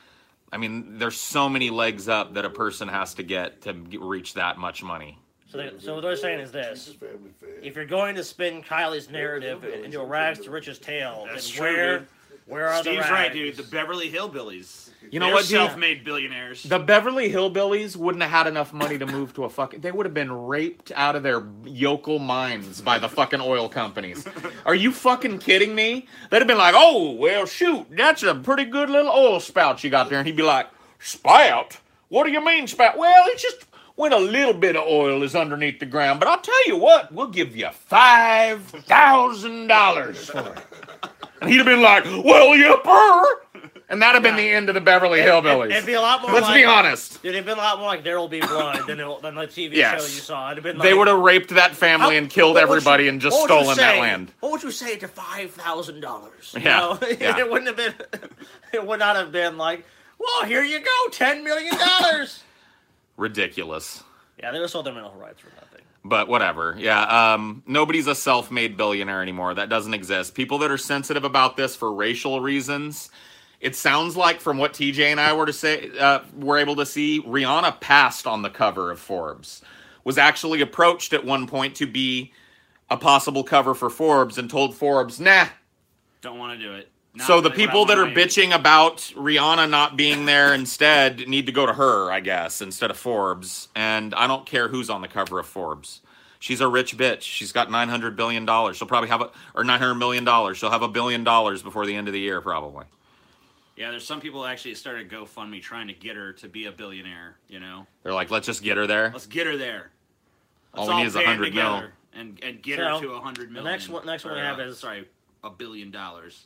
I mean, there's so many legs up that a person has to get to get, reach that much money. So, they, so what they're saying is this. She's a family fan. If you're going to spin Kylie's narrative into a rags to riches tale, That's then true, where, dude. where are the Steve's rags? right, dude. The Beverly Hillbillies. You know They're what, dude? self-made billionaires. The Beverly Hillbillies wouldn't have had enough money to move to a fucking... They would have been raped out of their yokel minds by the fucking oil companies. Are you fucking kidding me? They'd have been like, oh, well, shoot, that's a pretty good little oil spout you got there. And he'd be like, spout? What do you mean, spout? Well, it's just when a little bit of oil is underneath the ground. But I'll tell you what, we'll give you five thousand dollars for it. And he'd have been like, well, yipper. And that'd have been the end of the Beverly Hillbillies. It'd be a lot more Let's like, be honest. Dude, it'd been a lot more like Daryl B. Blind than, it, than the T V Yes. show you saw. It'd have been like, They would have raped that family How- and killed what would everybody you- and just what would you stolen that say- land. What would you say to five thousand dollars? Yeah, yeah. It wouldn't have been. It would not have been like, well, here you go, ten million dollars. Ridiculous. Yeah, they would have sold their mental rights for nothing. But whatever. Yeah, um, nobody's a self-made billionaire anymore. That doesn't exist. People that are sensitive about this for racial reasons, it sounds like from what T J and I were to say, uh, were able to see, Rihanna passed on the cover of Forbes. Was actually approached at one point to be a possible cover for Forbes and told Forbes, nah. Don't want to do it. Not So the really what I people that are wanna do. bitching about Rihanna not being there instead need to go to her, I guess, instead of Forbes. And I don't care who's on the cover of Forbes. She's a rich bitch. She's got nine hundred billion dollars. She'll probably have a, or nine hundred million dollars. She'll have a billion dollars before the end of the year, probably. Yeah, there's some people actually started GoFundMe trying to get her to be a billionaire. You know, They're like, let's just get her there. let's get her there. All Let's we need is a band hundred mil. together and and get So, her to a hundred the million. next one- next one or, we have uh, is- sorry, a billion dollars.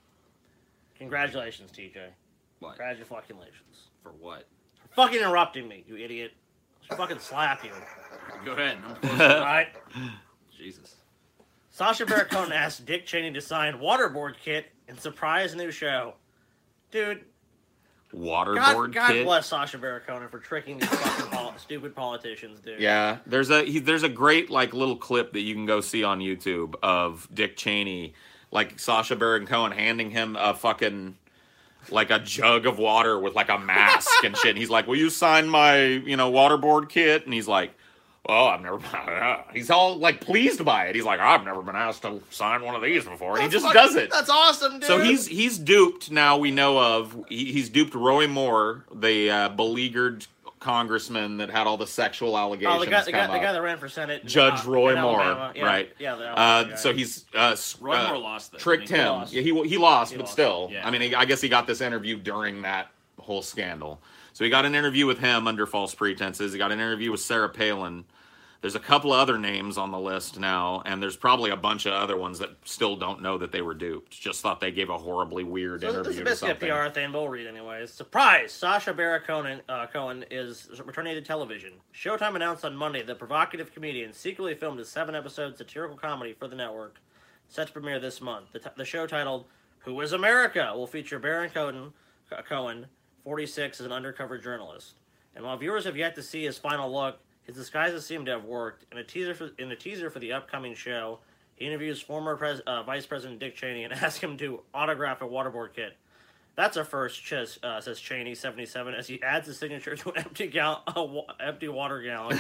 Congratulations, T J. What Congratulations. for what? For fucking interrupting me, you idiot. I'll fucking slap you. Go ahead. I'm All right. Jesus. Sacha Baron Cohen asked Dick Cheney to sign Waterboard Kit in surprise new show. Dude, Waterboard God, God kit. bless Sacha Baron Cohen for tricking these fucking pol- stupid politicians, dude. Yeah, there's a he, there's a great like little clip that you can go see on YouTube of Dick Cheney, like Sacha Baron Cohen handing him a fucking like a jug of water with like a mask and shit. And he's like, "Will you sign my, you know, waterboard kit?" And he's like, "Oh, I've never." He's all like pleased by it. He's like, "I've never been asked to sign one of these before," and he just fucking- does it. That's awesome, dude. So he's he's duped now. We know of he, he's duped Roy Moore, the uh, beleaguered congressman that had all the sexual allegations. Oh, the guy, the, come guy, the up. guy that ran for Senate. Judge uh, Roy in Moore, Alabama. Yeah, right? Yeah, the Alabama Uh, guy. so he's uh, s- Roy uh, Moore lost this. tricked didn't he? him. lost. Yeah, he he lost, He but lost. still, Yeah. I mean, he, I guess he got this interview during that whole scandal. So he got an interview with him under false pretenses. He got an interview with Sarah Palin. There's a couple of other names on the list now, and there's probably a bunch of other ones that still don't know that they were duped. Just thought they gave a horribly weird So this interview is or basically a something. P R thing, but we'll read anyways. Surprise! Sacha Baron Cohen, uh, Cohen is returning to television. Showtime announced on Monday the provocative comedian secretly filmed a seven-episode satirical comedy for the network, set to premiere this month. The, t- the show, titled "Who Is America?" will feature Baron Cohen, uh, Cohen, forty-six, as an undercover journalist. And while viewers have yet to see his final look, his disguises seem to have worked. In a teaser for, in a teaser for the upcoming show, he interviews former pres, uh, Vice President Dick Cheney and asks him to autograph a waterboard kit. That's a first, says, uh, says Cheney, seventy-seven, as he adds his signature to an empty, gal- uh, wa- empty water gallon.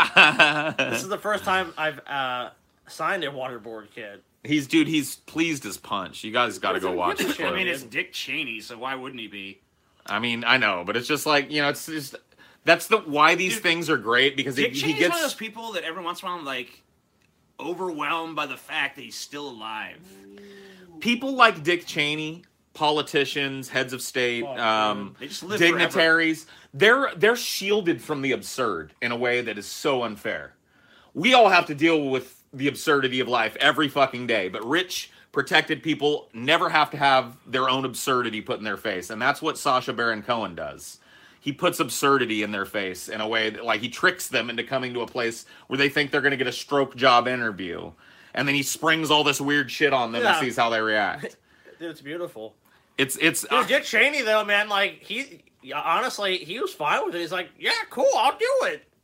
This is the first time I've uh, signed a waterboard kit. He's dude. He's pleased as punch. You guys got to go watch the shit. clip. I mean, it's Dick Cheney, so why wouldn't he be? I mean, I know, but it's just like, you know, it's just that's the why these Dude, things are great because he, Dick he Cheney's gets one of those people that every once in a while I'm like overwhelmed by the fact that he's still alive. people like Dick Cheney, politicians, heads of state, Fuck, um, They just live dignitaries. They're they're shielded from the absurd in a way that is so unfair. We all have to deal with the absurdity of life every fucking day, but rich, protected people never have to have their own absurdity put in their face, and that's what Sacha Baron Cohen does. He puts absurdity in their face in a way that, like, he tricks them into coming to a place where they think they're going to get a stroke job interview, and then he springs all this weird shit on them Yeah. and sees how they react. Dude, it's beautiful. It's it's Dude, uh, Dick Cheney, though, man, like, he, yeah, honestly, he was fine with it. He's like, yeah, cool, I'll do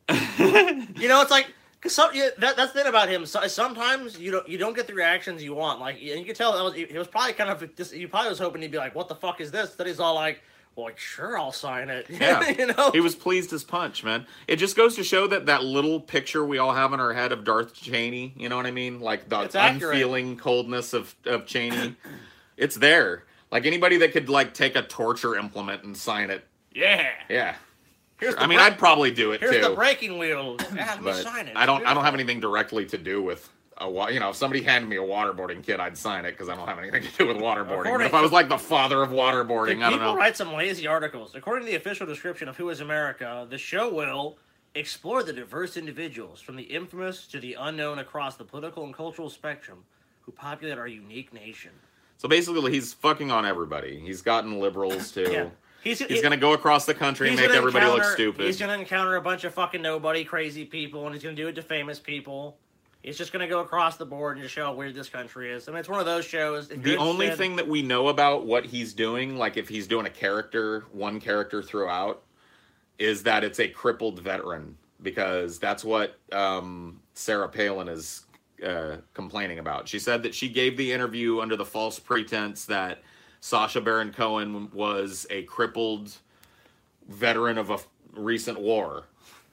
it. You know, it's like, cause some, yeah, that, that's the thing about him. So, sometimes you don't you don't get the reactions you want. Like, and you can tell that was, he was probably kind of, just, he probably was hoping he'd be like, what the fuck is this? Then he's all like, well, like, sure, I'll sign it. Yeah. You know? He was pleased as punch, man. It just goes to show that that little picture we all have in our head of Darth Cheney, you know what I mean? Like the It's accurate. unfeeling coldness of, of Cheney. It's there. Like anybody that could like take a torture implement and sign it. Yeah. Yeah. Here's the I mean, bra- I'd probably do it Here's too. the breaking wheel. Yeah, let me but sign it. I don't. I don't have Beautiful. anything directly to do with a wa- you know. If somebody handed me a waterboarding kit, I'd sign it because I don't have anything to do with waterboarding. But According if I was to- like the father of waterboarding, Dude, I don't people know. write some lazy articles. According to the official description of Who is America, the show will explore the diverse individuals, from the infamous to the unknown across the political and cultural spectrum, who populate our unique nation. So basically, he's fucking on everybody. He's gotten liberals too. Yeah. He's, He's gonna go across the country and he's make gonna everybody look encounter- stupid. He's gonna encounter a bunch of fucking nobody, crazy people, and he's gonna do it to famous people. He's just gonna go across the board and just show how weird this country is. I mean, it's one of those shows. if The you're only interested- thing that we know about what he's doing, like if he's doing a character, one character throughout, is that it's a crippled veteran because that's what um, Sarah Palin is uh, complaining about. She said that she gave the interview under the false pretense that Sacha Baron Cohen was a crippled veteran of a f- recent war.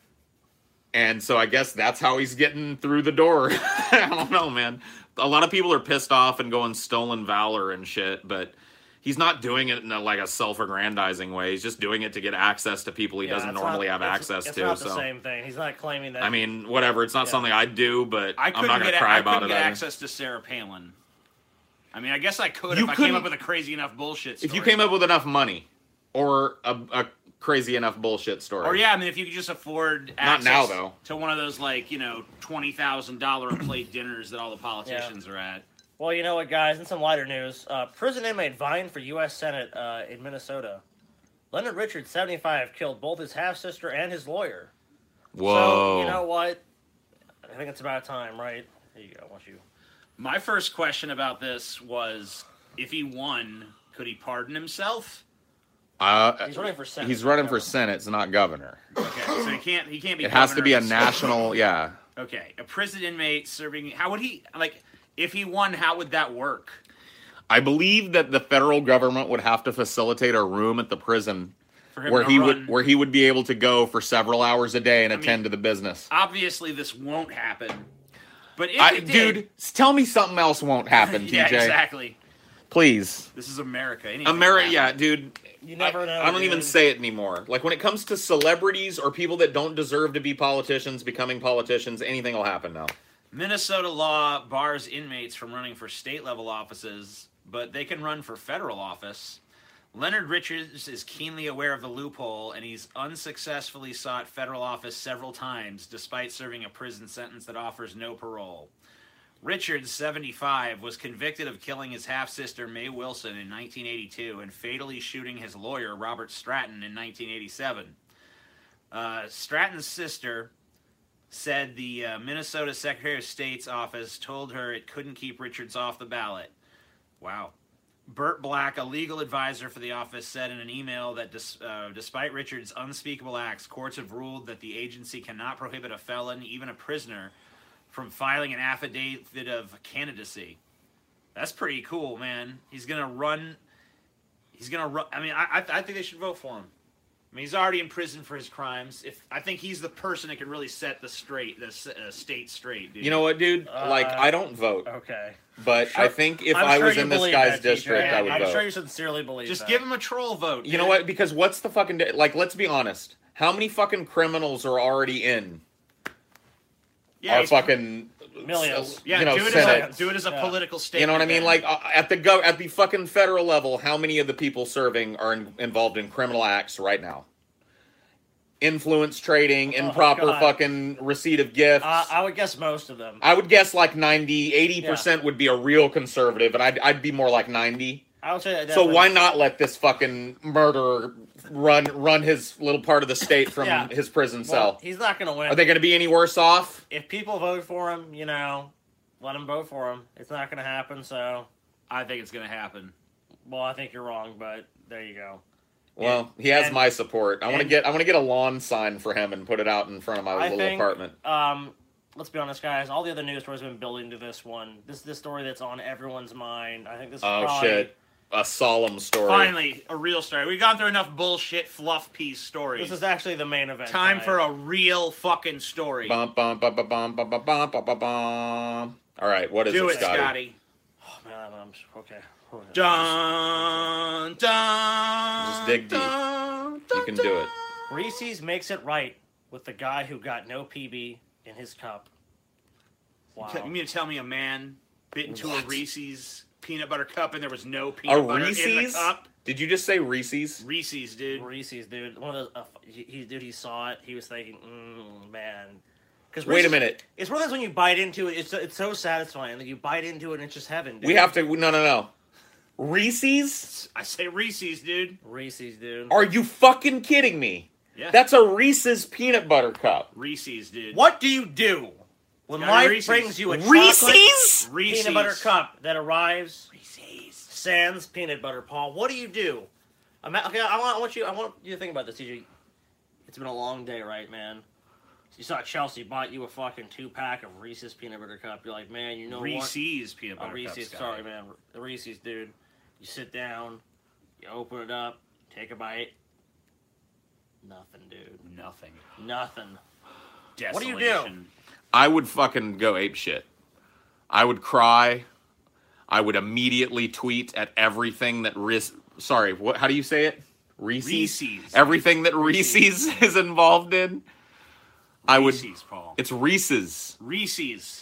And so I guess that's how he's getting through the door. I don't know, man. A lot of people are pissed off and going stolen valor and shit, but he's not doing it in a, like a self-aggrandizing way. He's just doing it to get access to people he Yeah, doesn't it's normally not- have it's- access it's to. not the So same thing. He's not claiming that. I mean, whatever. It's not Yeah. something I'd do, but I I'm couldn't not gonna get, cry I about couldn't it. get either. access to Sarah Palin. I mean, I guess I could You if I came couldn't- up with a crazy enough bullshit story. If you came up with enough money, or a, a crazy enough bullshit story, Or yeah, I mean, if you could just afford Not access now, though. to one of those like you know twenty thousand dollar a plate dinners that all the politicians are at. Well, you know what, guys? In some lighter news, uh, prison inmate vying for U S Senate uh, in Minnesota. Leonard Richards, seventy-five, killed both his half-sister and his lawyer. Whoa! So, you know what? I think it's about time, right? Here you go. I want you. My first question about this was, if he won, could he pardon himself? uh, He's running for Senate. he's running for Senate, it's not governor. Okay, so he can't. He can't be. It has to governor be a of the state. national. Yeah. Okay, a prison inmate serving. How would he like? If he won, how would that work? I believe that the federal government would have to facilitate a room at the prison For him where to he run. would where he would be able to go for several hours a day and I attend mean, to the business. Obviously, this won't happen. But if I, it did, dude, tell me something else won't happen, T J. yeah, exactly. Please. This is America. Anything America, can yeah, happen. dude. You never I, know. I don't dude. even say it anymore. Like when it comes to celebrities or people that don't deserve to be politicians becoming politicians, anything will happen now. Minnesota law bars inmates from running for state-level offices, but they can run for federal office. Leonard Richards is keenly aware of the loophole, and he's unsuccessfully sought federal office several times, despite serving a prison sentence that offers no parole. Richards, seventy-five, was convicted of killing his half-sister Mae Wilson in nineteen eighty-two and fatally shooting his lawyer Robert Stratton in nineteen eighty-seven. Uh, Stratton's sister said the uh, Minnesota Secretary of State's office told her it couldn't keep Richards off the ballot. Wow. Burt Black, a legal advisor for the office, said in an email that dis- uh, despite Richards' unspeakable acts, courts have ruled that the agency cannot prohibit a felon, even a prisoner, from filing an affidavit of candidacy. That's pretty cool, man. He's going to run... He's going to run... I mean, I, I, I think they should vote for him. I mean, he's already in prison for his crimes. If I think he's the person that can really set the straight, the uh, state straight, dude. You know what, dude? Uh, like, I don't vote. Okay. But Sure. I think if I'm I sure was you in this believe guy's that, T J. district, I would I'm vote. sure you sincerely believe Just that. give him a troll vote. You know dude. what? Because what's the fucking... Di- like, let's be honest. How many fucking criminals are already in Yeah, our he's- fucking... Millions. Yeah, you know, do it Senate? as a do it as a Yeah. political statement. You know what I mean? then. Like uh, at the go at the fucking federal level, how many of the people serving are in, involved in criminal acts right now? Influence trading, Oh, improper God. fucking receipt of gifts. Uh, I would guess most of them. I would guess like ninety, eighty percent would be a real conservative, and I'd I'd be more like ninety. I would say that So definitely- why not let this fucking murderer run run his little part of the state from Yeah. his prison Well, cell? he's not going to win. Are they going to be any worse off? If people vote for him, you know, let them vote for him. It's not going to happen. So, I think it's going to happen. well, I think you're wrong, but there you go. Well, he has and- my support. I want to and- get I want to get a lawn sign for him and put it out in front of my I little think- apartment. Um, let's be honest, guys. All the other news stories have been building to this one. This is the story that's on everyone's mind. I think this is Oh probably, shit. A solemn story. Finally, a real story. We've gone through enough bullshit fluff piece stories. This is actually the main event. Time tonight. for a real fucking story. Bum, bum, bum, bum, bum, bum, bum, bum, bum, bum, bum. All right, what is Do it, it, Scotty? Scotty. Oh man, I'm okay. Dun, dun, Just dig deep. dun, You can do it. Reese's makes it right with the guy who got no P B in his cup. Wow. You mean to tell me a man bit into a What? Reese's peanut butter cup and there was no A peanut butter in the Reese's? cup? Did you just say Reese's? Reese's, dude. Reese's, dude. One of those. Uh, he, he, dude, he saw it. He was thinking, mm, man. Because Wait a minute. It's one of those when you bite into it. It's it's so satisfying that you bite into it and it's just heaven. Dude. We have to. No, no, no. Reese's? I say Reese's, dude. Reese's, dude. Are you fucking kidding me? Yeah. That's a Reese's peanut butter cup. Reese's, dude. What do you do when Gotta life Reese's. brings you a chocolate Reese's? Reese's. peanut butter cup that arrives Reese's. sans peanut butter? Paul, what do you do? I'm, okay, I want, I want you. I want you to think about this, T J. It's been a long day, right, man? You saw Chelsea bought you a fucking two pack of Reese's peanut butter cup. You're like, man, you know Reese's peanut what? butter Oh, cup. Reese's. Scotty. Sorry, man. The Reese's, dude. You sit down, you open it up, take a bite. Nothing, dude. Nothing. Nothing. Desolation. What do you do? I would fucking go ape shit. I would cry. I would immediately tweet at everything that Reese. Sorry, what? How do you say it? Reese's. Reese's. Everything that Reese's is involved in. I would. Reese's, Paul. It's Reese's. Reese's.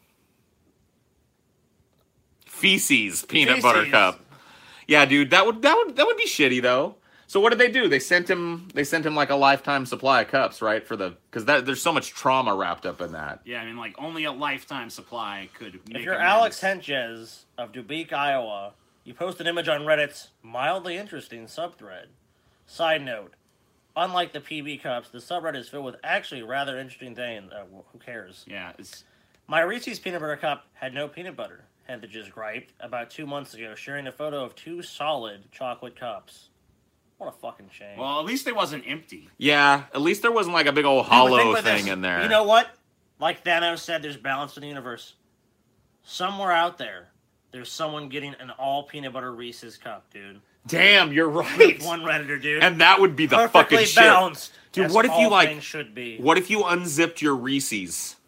Feces peanut butter Feces. cup. Yeah, dude, that would that would that would be shitty though. So what did they do? They sent him. They sent him like a lifetime supply of cups, right? For the because that there's so much trauma wrapped up in that. Yeah, I mean, like, only a lifetime supply could make If you're amends. Alex Henches of Dubuque, Iowa, you post an image on Reddit's mildly interesting subthread. Side note, unlike the P B cups, the subreddit is filled with actually rather interesting things. Uh, well, who cares? Yeah, it's... My Reese's peanut butter cup had no peanut butter, Henches griped about two months ago, sharing a photo of two solid chocolate cups. What a fucking shame. Well, at least it wasn't empty. Yeah, at least there wasn't like a big old Dude, but think hollow about thing this. in there. You know what? Like Thanos said, there's balance in the universe. Somewhere out there, there's someone getting an all peanut butter Reese's cup, dude. Damn, you're right. One Redditor, dude. And that would be the Perfectly fucking balanced. shit. Dude, as what if you all like things should be. What if you unzipped your Reese's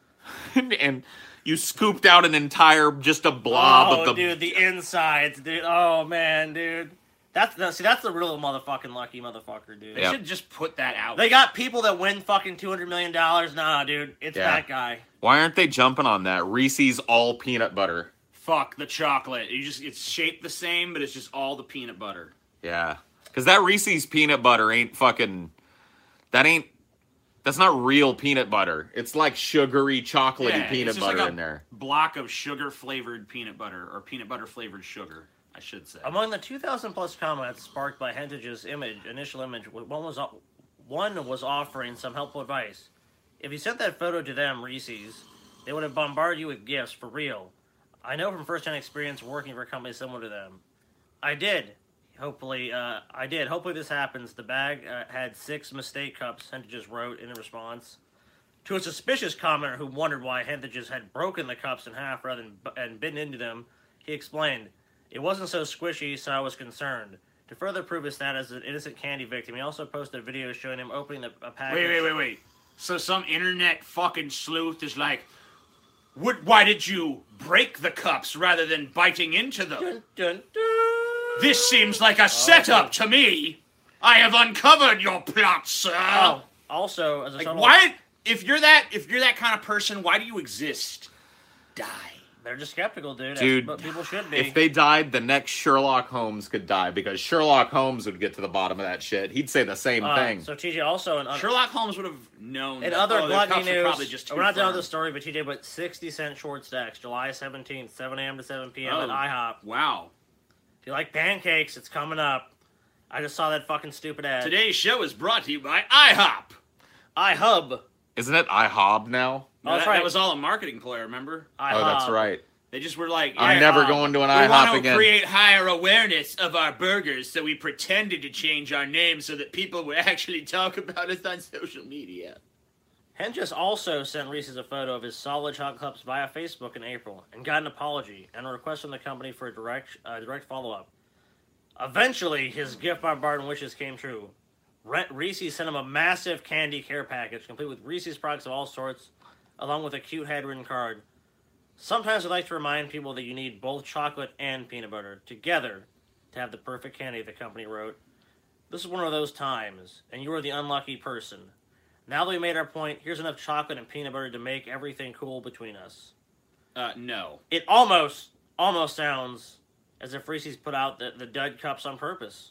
and, and you scooped out an entire just a blob oh, of the dude, the insides, dude. Oh man, dude. That's the, see, that's the real motherfucking lucky motherfucker, dude. They Yep. should just put that out. They got people that win fucking two hundred million dollars. Nah, dude, it's Yeah. that guy. Why aren't they jumping on that? Reese's all peanut butter. Fuck the chocolate. You just it's shaped the same, but it's just all the peanut butter. Yeah. Cuz that Reese's peanut butter ain't fucking that ain't that's not real peanut butter. It's like sugary chocolatey Yeah, peanut it's just butter like a in there. block of sugar flavored peanut butter or peanut butter flavored sugar, I should say. Among the two thousand plus comments sparked by Hentage's image, initial image, one was one was offering some helpful advice. If you sent that photo to them, Reese's, they would have bombarded you with gifts for real. I know from first-hand experience working for a company similar to them. I did. Hopefully, uh, I did. Hopefully this happens. The bag uh, had six mistake cups, Hentages wrote in response. To a suspicious commenter who wondered why Hentages had broken the cups in half rather than and bitten into them, he explained, "It wasn't so squishy, so I was concerned." To further prove his status as an innocent candy victim, he also posted a video showing him opening the, a package. Wait, wait, wait, wait. So some internet fucking sleuth is like, what, why did you break the cups rather than biting into them? Dun, dun, dun. This seems like a setup to me. I have uncovered your plot, sir. Oh, also, as a Like, subtle- why? If you're that, if you're that kind of person, why do you exist? Die. They're just skeptical, dude. Dude, But people should be. If they died, the next Sherlock Holmes could die because Sherlock Holmes would get to the bottom of that shit. He'd say the same Uh, thing. So T J also in, Sherlock Holmes would have known. in that, other oh, the gluttony cups are news, probably just too we're not done with firm. the story, but T J put sixty cent short stacks, July seventeenth, seven a.m. to seven p.m. Oh. at IHOP. Wow. If you like pancakes, it's coming up. I just saw that fucking stupid ad. Today's show is brought to you by IHOP. iHub. Isn't it IHOB now? Oh, that's that, right. that was all a marketing ploy, remember? iHub. Oh, that's right. They just were like, I'm yeah, never IHOP. going to an we IHOP want to again. create higher awareness of our burgers, so we pretended to change our name so that people would actually talk about us on social media. Hentges also sent Reese's a photo of his solid chocolate cups via Facebook in April and got an apology and a request from the company for a direct uh, direct follow-up. Eventually, his gift bombardment wishes came true. Re- Reese's sent him a massive candy care package complete with Reese's products of all sorts, along with a cute handwritten card. Sometimes I like to remind people that you need both chocolate and peanut butter together to have the perfect candy, the company wrote. This is one of those times, and you are the unlucky person. Now that we made our point, here's enough chocolate and peanut butter to make everything cool between us. Uh, no. It almost, almost sounds as if Reese's put out the, the dud cups on purpose.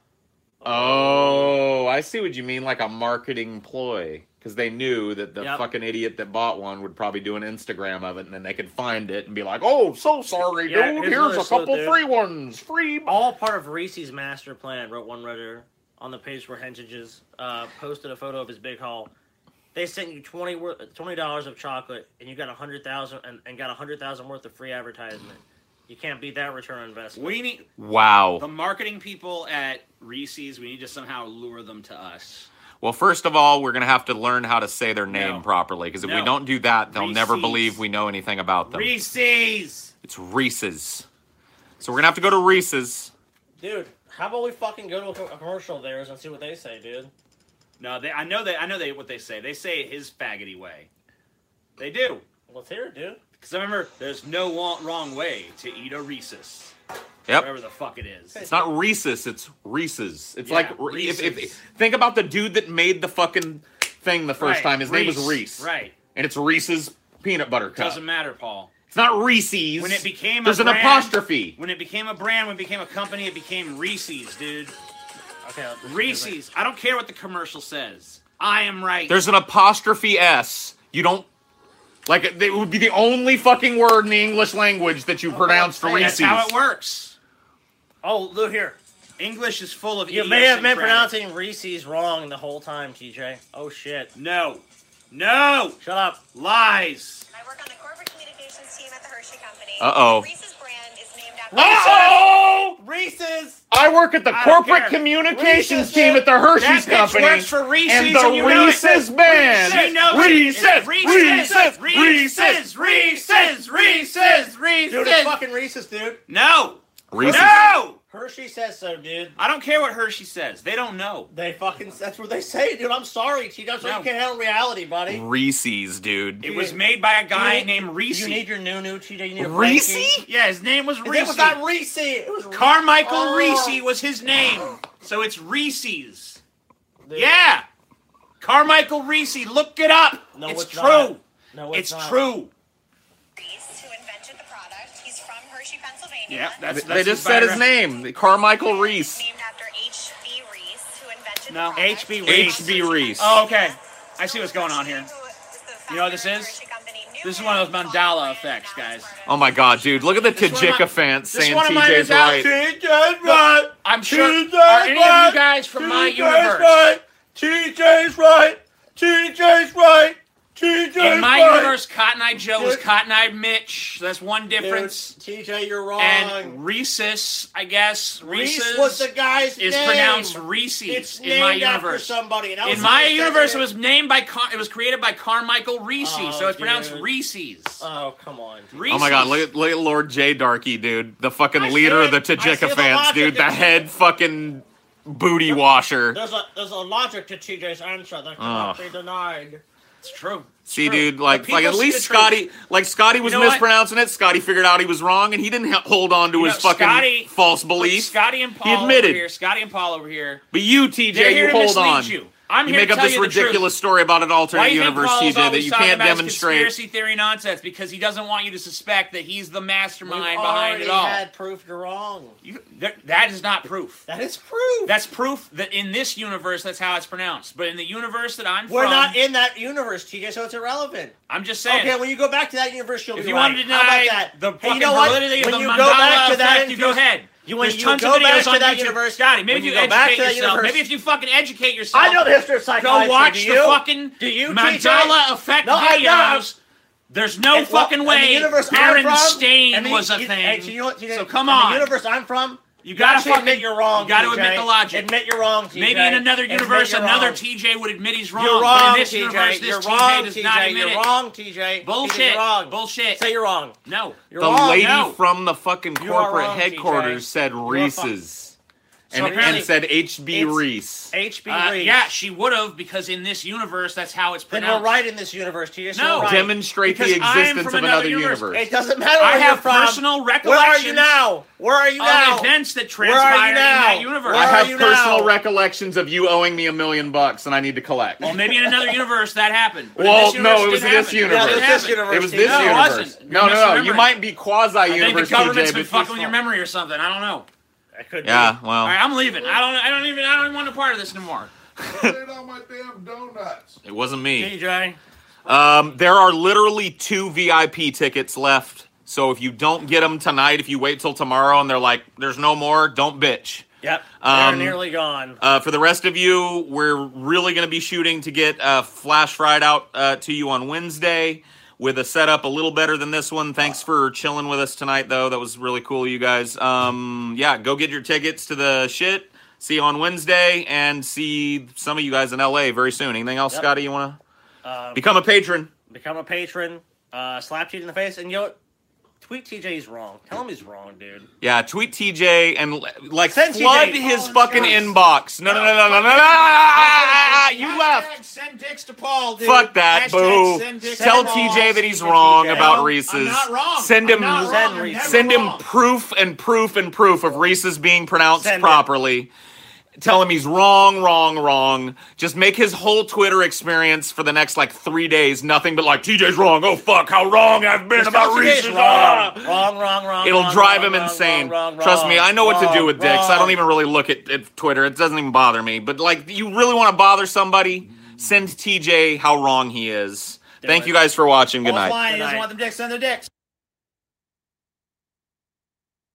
Oh, I see what you mean, like a marketing ploy. Because they knew that the Yep. fucking idiot that bought one would probably do an Instagram of it, and then they could find it and be like, "Oh, so sorry, Yeah, dude. here's Here's another a slip, couple dude." free ones. Free." All part of Reese's master plan, wrote one Redditor on the page where Hentages uh, posted a photo of his big haul. They sent you twenty dollars of chocolate, and you got a hundred thousand and, and got a hundred thousand worth of free advertisement. You can't beat that return on investment. We need Wow. the marketing people at Reese's. We need to somehow lure them to us. Well, first of all, we're going to have to learn how to say their name No. properly, because if we No. don't do that, they'll never Reese's. believe we know anything about them. Reese's. It's Reese's. So we're going to have to go to Reese's. Dude, how about we fucking go to a, co- a commercial of theirs and see what they say, dude? No, they. I know they. I know they. What they say. They say it his faggoty way. They do. Let's hear it, dude. Because remember, there's no wa- wrong way to eat a Reese's. Yep. Whatever the fuck it is. It's not Reese's, it's Reese's. It's Yeah, like, Re- if, if, Reese's. think about the dude that made the fucking thing the first Right, time. His name was Reese, Reese. Right. And it's Reese's peanut butter cup. Doesn't matter, Paul. It's not Reese's. When it became There's a an brand, apostrophe. When it became a brand, when it became a company, it became Reese's, dude. Okay, let's- Reese's. I don't care what the commercial says. I am right. There's an apostrophe S. You don't... Like, it would be the only fucking word in the English language that you pronounce for That's Reese's. how it works. Oh, look here. English is full of You may have been idiosyncratic- pronouncing Reese's wrong the whole time, T J. Oh, shit. No. No. Shut up. Lies. I work on the corporate communications team at the Hershey Company. Uh-oh. Reese's brand is named Oh! Reese's. I work at the I don't corporate care. communications Reese's, team at the Hershey's That bitch company. works for Reese's, and the and you know it. Reese's band. She knows it. Reese's, It's Reese's, Reese's, Reese's, Reese's, Reese's, Reese's. Dude, it's fucking Reese's, dude. No. Reese's. No. Hershey says so, dude. I don't care what Hershey says. They don't know. They fucking, that's what they say, dude. I'm sorry, T. That's why No. you can't handle reality, buddy. Reese's, dude. It was made by a guy You need- named Reese. You need your new new T J. You need a Reese? Frankie. Yeah, his name was His Reese. name was not Reese. It was Carmichael Oh. Reese was his name. So it's Reese's. Dude. Yeah. Carmichael Reese. Look it up. No, it's, it's true. not. No, it's it's not. true. Reese, who invented the product. He's from Hershey, Pennsylvania. Yeah, that's, that's They just said his name, Carmichael Reese. Named after H B. Reese, who invented No, the product. H B. Reese. H B. Reese. Oh, okay. I see what's going on here. You know what this is? This is one of those Mandela effects, guys. Oh my god, dude. Look at the This one of my- Tajika fans this saying one of my T J's Mandela- right. T J's right. I'm sure. T J's Are any of right. you guys from my T J's universe? right. T J's right. T J's right. T J's In my right. universe, Cotton Eye Joe was Dude. Cotton Eye Mitch. That's one difference. Dude, T J, you're wrong. And Reese's, I guess, Reese Reese's was the guy's is name. pronounced Reese's It's in my named after universe. somebody. That In was my how they said universe, it. it was named by Car- it was created by Carmichael Reese, Oh, so it's pronounced dude. Reese's. Oh, come on. Dude. Reese's. Oh my god, look at, look at Lord J. Darky, dude. The fucking I leader of the see it. I see Tajika the fans, logic dude. The of- head fucking booty washer. There's a there's a logic to T J's answer that cannot Oh. be denied. It's true. It's See, true. dude, like, But like at people see least the truth. Scotty, like Scotty was You know what? mispronouncing it. Scotty figured out he was wrong, and he didn't h- hold on to You his know, fucking Scotty- false Look, belief. Scotty and Paul He admitted. over here. Scotty and Paul over here. But you, They're T J, here you to hold mislead on. you. I'm You here make to up tell this you the truth. ridiculous story about an Why alternate do you think universe, Paul's T J, that always you talking can't about his demonstrate. conspiracy theory nonsense? Because he doesn't want you to suspect that he's the We've mastermind behind already it all. had proof you're wrong. You, that, that is not proof. That is proof. That's proof that in this universe, that's how it's pronounced. But in the universe that I'm We're from, not in that universe, T J, so it's irrelevant. I'm just saying. Okay, when you go back to that universe, you'll if be you right. wanted to How deny about that? the Hey, fucking you know what? validity of When the you Mandela go back to that effect, you go infus- ahead. You, when There's you tons go of videos back to on that YouTube. universe, Scotty, maybe when if you, you go back educate to that yourself, universe- maybe if you fucking educate yourself, I know the history of psychology. go watch do the you? fucking Do you, T J? Mandela effect No, I videos. There's no And what- fucking and way the universe I'm from, Berenstain and the- was a you- thing. hey, so you know what, T J? So come In on. The universe I'm from. You gotta actually fucking admit you're wrong. You gotta T J. admit the logic. Admit you're wrong, T J. Maybe in another Admit universe, you're another wrong. T J would admit he's wrong. You're but wrong, in this T J. universe, this You're T J wrong, does T not J. admit You're it. wrong, T J. Bullshit. T J, you're wrong. Bullshit. Say you're wrong. No. You're The wrong. lady No. from the fucking You are corporate wrong, T J. headquarters said You're Reese's. So And, apparently- and said H B. It's- Reese. H B. Uh, Reese. yeah, she would have, because in this universe, that's how it's Then pronounced. we're right in this universe, T J. So No. we're right. Demonstrate the Because I am existence from of another another universe. universe. It doesn't matter where I you're have from. personal Where are recollections. you now? Where are you of now? events that Where are you transpired in now? that universe. Where I are have you personal now? recollections of you owing me a million bucks and I need to collect. Well, maybe in another universe that happened. But in Well, this universe, no, it was didn't this happen. universe. Yeah, it was Didn't this happen. universe. It was T J. this No, it universe. wasn't. No, no, You're no. You misremembering. might be quasi I think the universe, government's T J. been but fucking with your memory or something. I don't know. I could Yeah, be. well. All right, I'm leaving. I don't. I don't even. I don't even want a part of this anymore. Put it on my damn donuts. It wasn't me. T J. Um, there are literally two V I P tickets left. So if you don't get them tonight, if you wait till tomorrow and they're like, there's no more, don't bitch. Yep. Um, They're nearly gone. Uh, for the rest of you, we're really going to be shooting to get uh, Flash Fried out uh, to you on Wednesday with a setup a little better than this one. Thanks for chilling with us tonight, though. That was really cool, you guys. Um, yeah, go get your tickets to the shit. See you on Wednesday, and see some of you guys in L A very soon. Anything else, Yep. Scotty, you want to Um, become a patron? become a patron. Uh, slap T J in the face, and you know what? Tweet T J he's wrong. Tell him he's wrong, dude. Yeah, tweet T J and like Send T J. flood his Oh, fucking nice. inbox. No, no, no, no, no, no, no, no. You left. Send dicks to Paul, dude. Fuck that, Hashtag boo. send dicks to Tell Paul. T J that he's Send wrong T J. about No, Reese's. I'm not wrong. Send I'm him, not Send wrong. I'm Reese's. never send him wrong. proof and proof and proof of Reese's being pronounced Send it. properly. Tell him he's wrong, wrong, wrong. Just make his whole Twitter experience for the next like three days nothing but like T J's wrong. Oh fuck, how wrong I've been Just about tell T J's Reese's. wrong. Ah! Wrong, wrong, wrong. It'll wrong, drive wrong, him wrong, insane. wrong, wrong, Trust me, I know what to do wrong, with dicks. I don't wrong. even really look at, at Twitter. It doesn't even bother me. But like, you really want to bother somebody? Send T J how wrong he is. Do Thank it. you guys for watching. Good Paul's night. lying. He Good doesn't night. want them dicks. Send their dicks.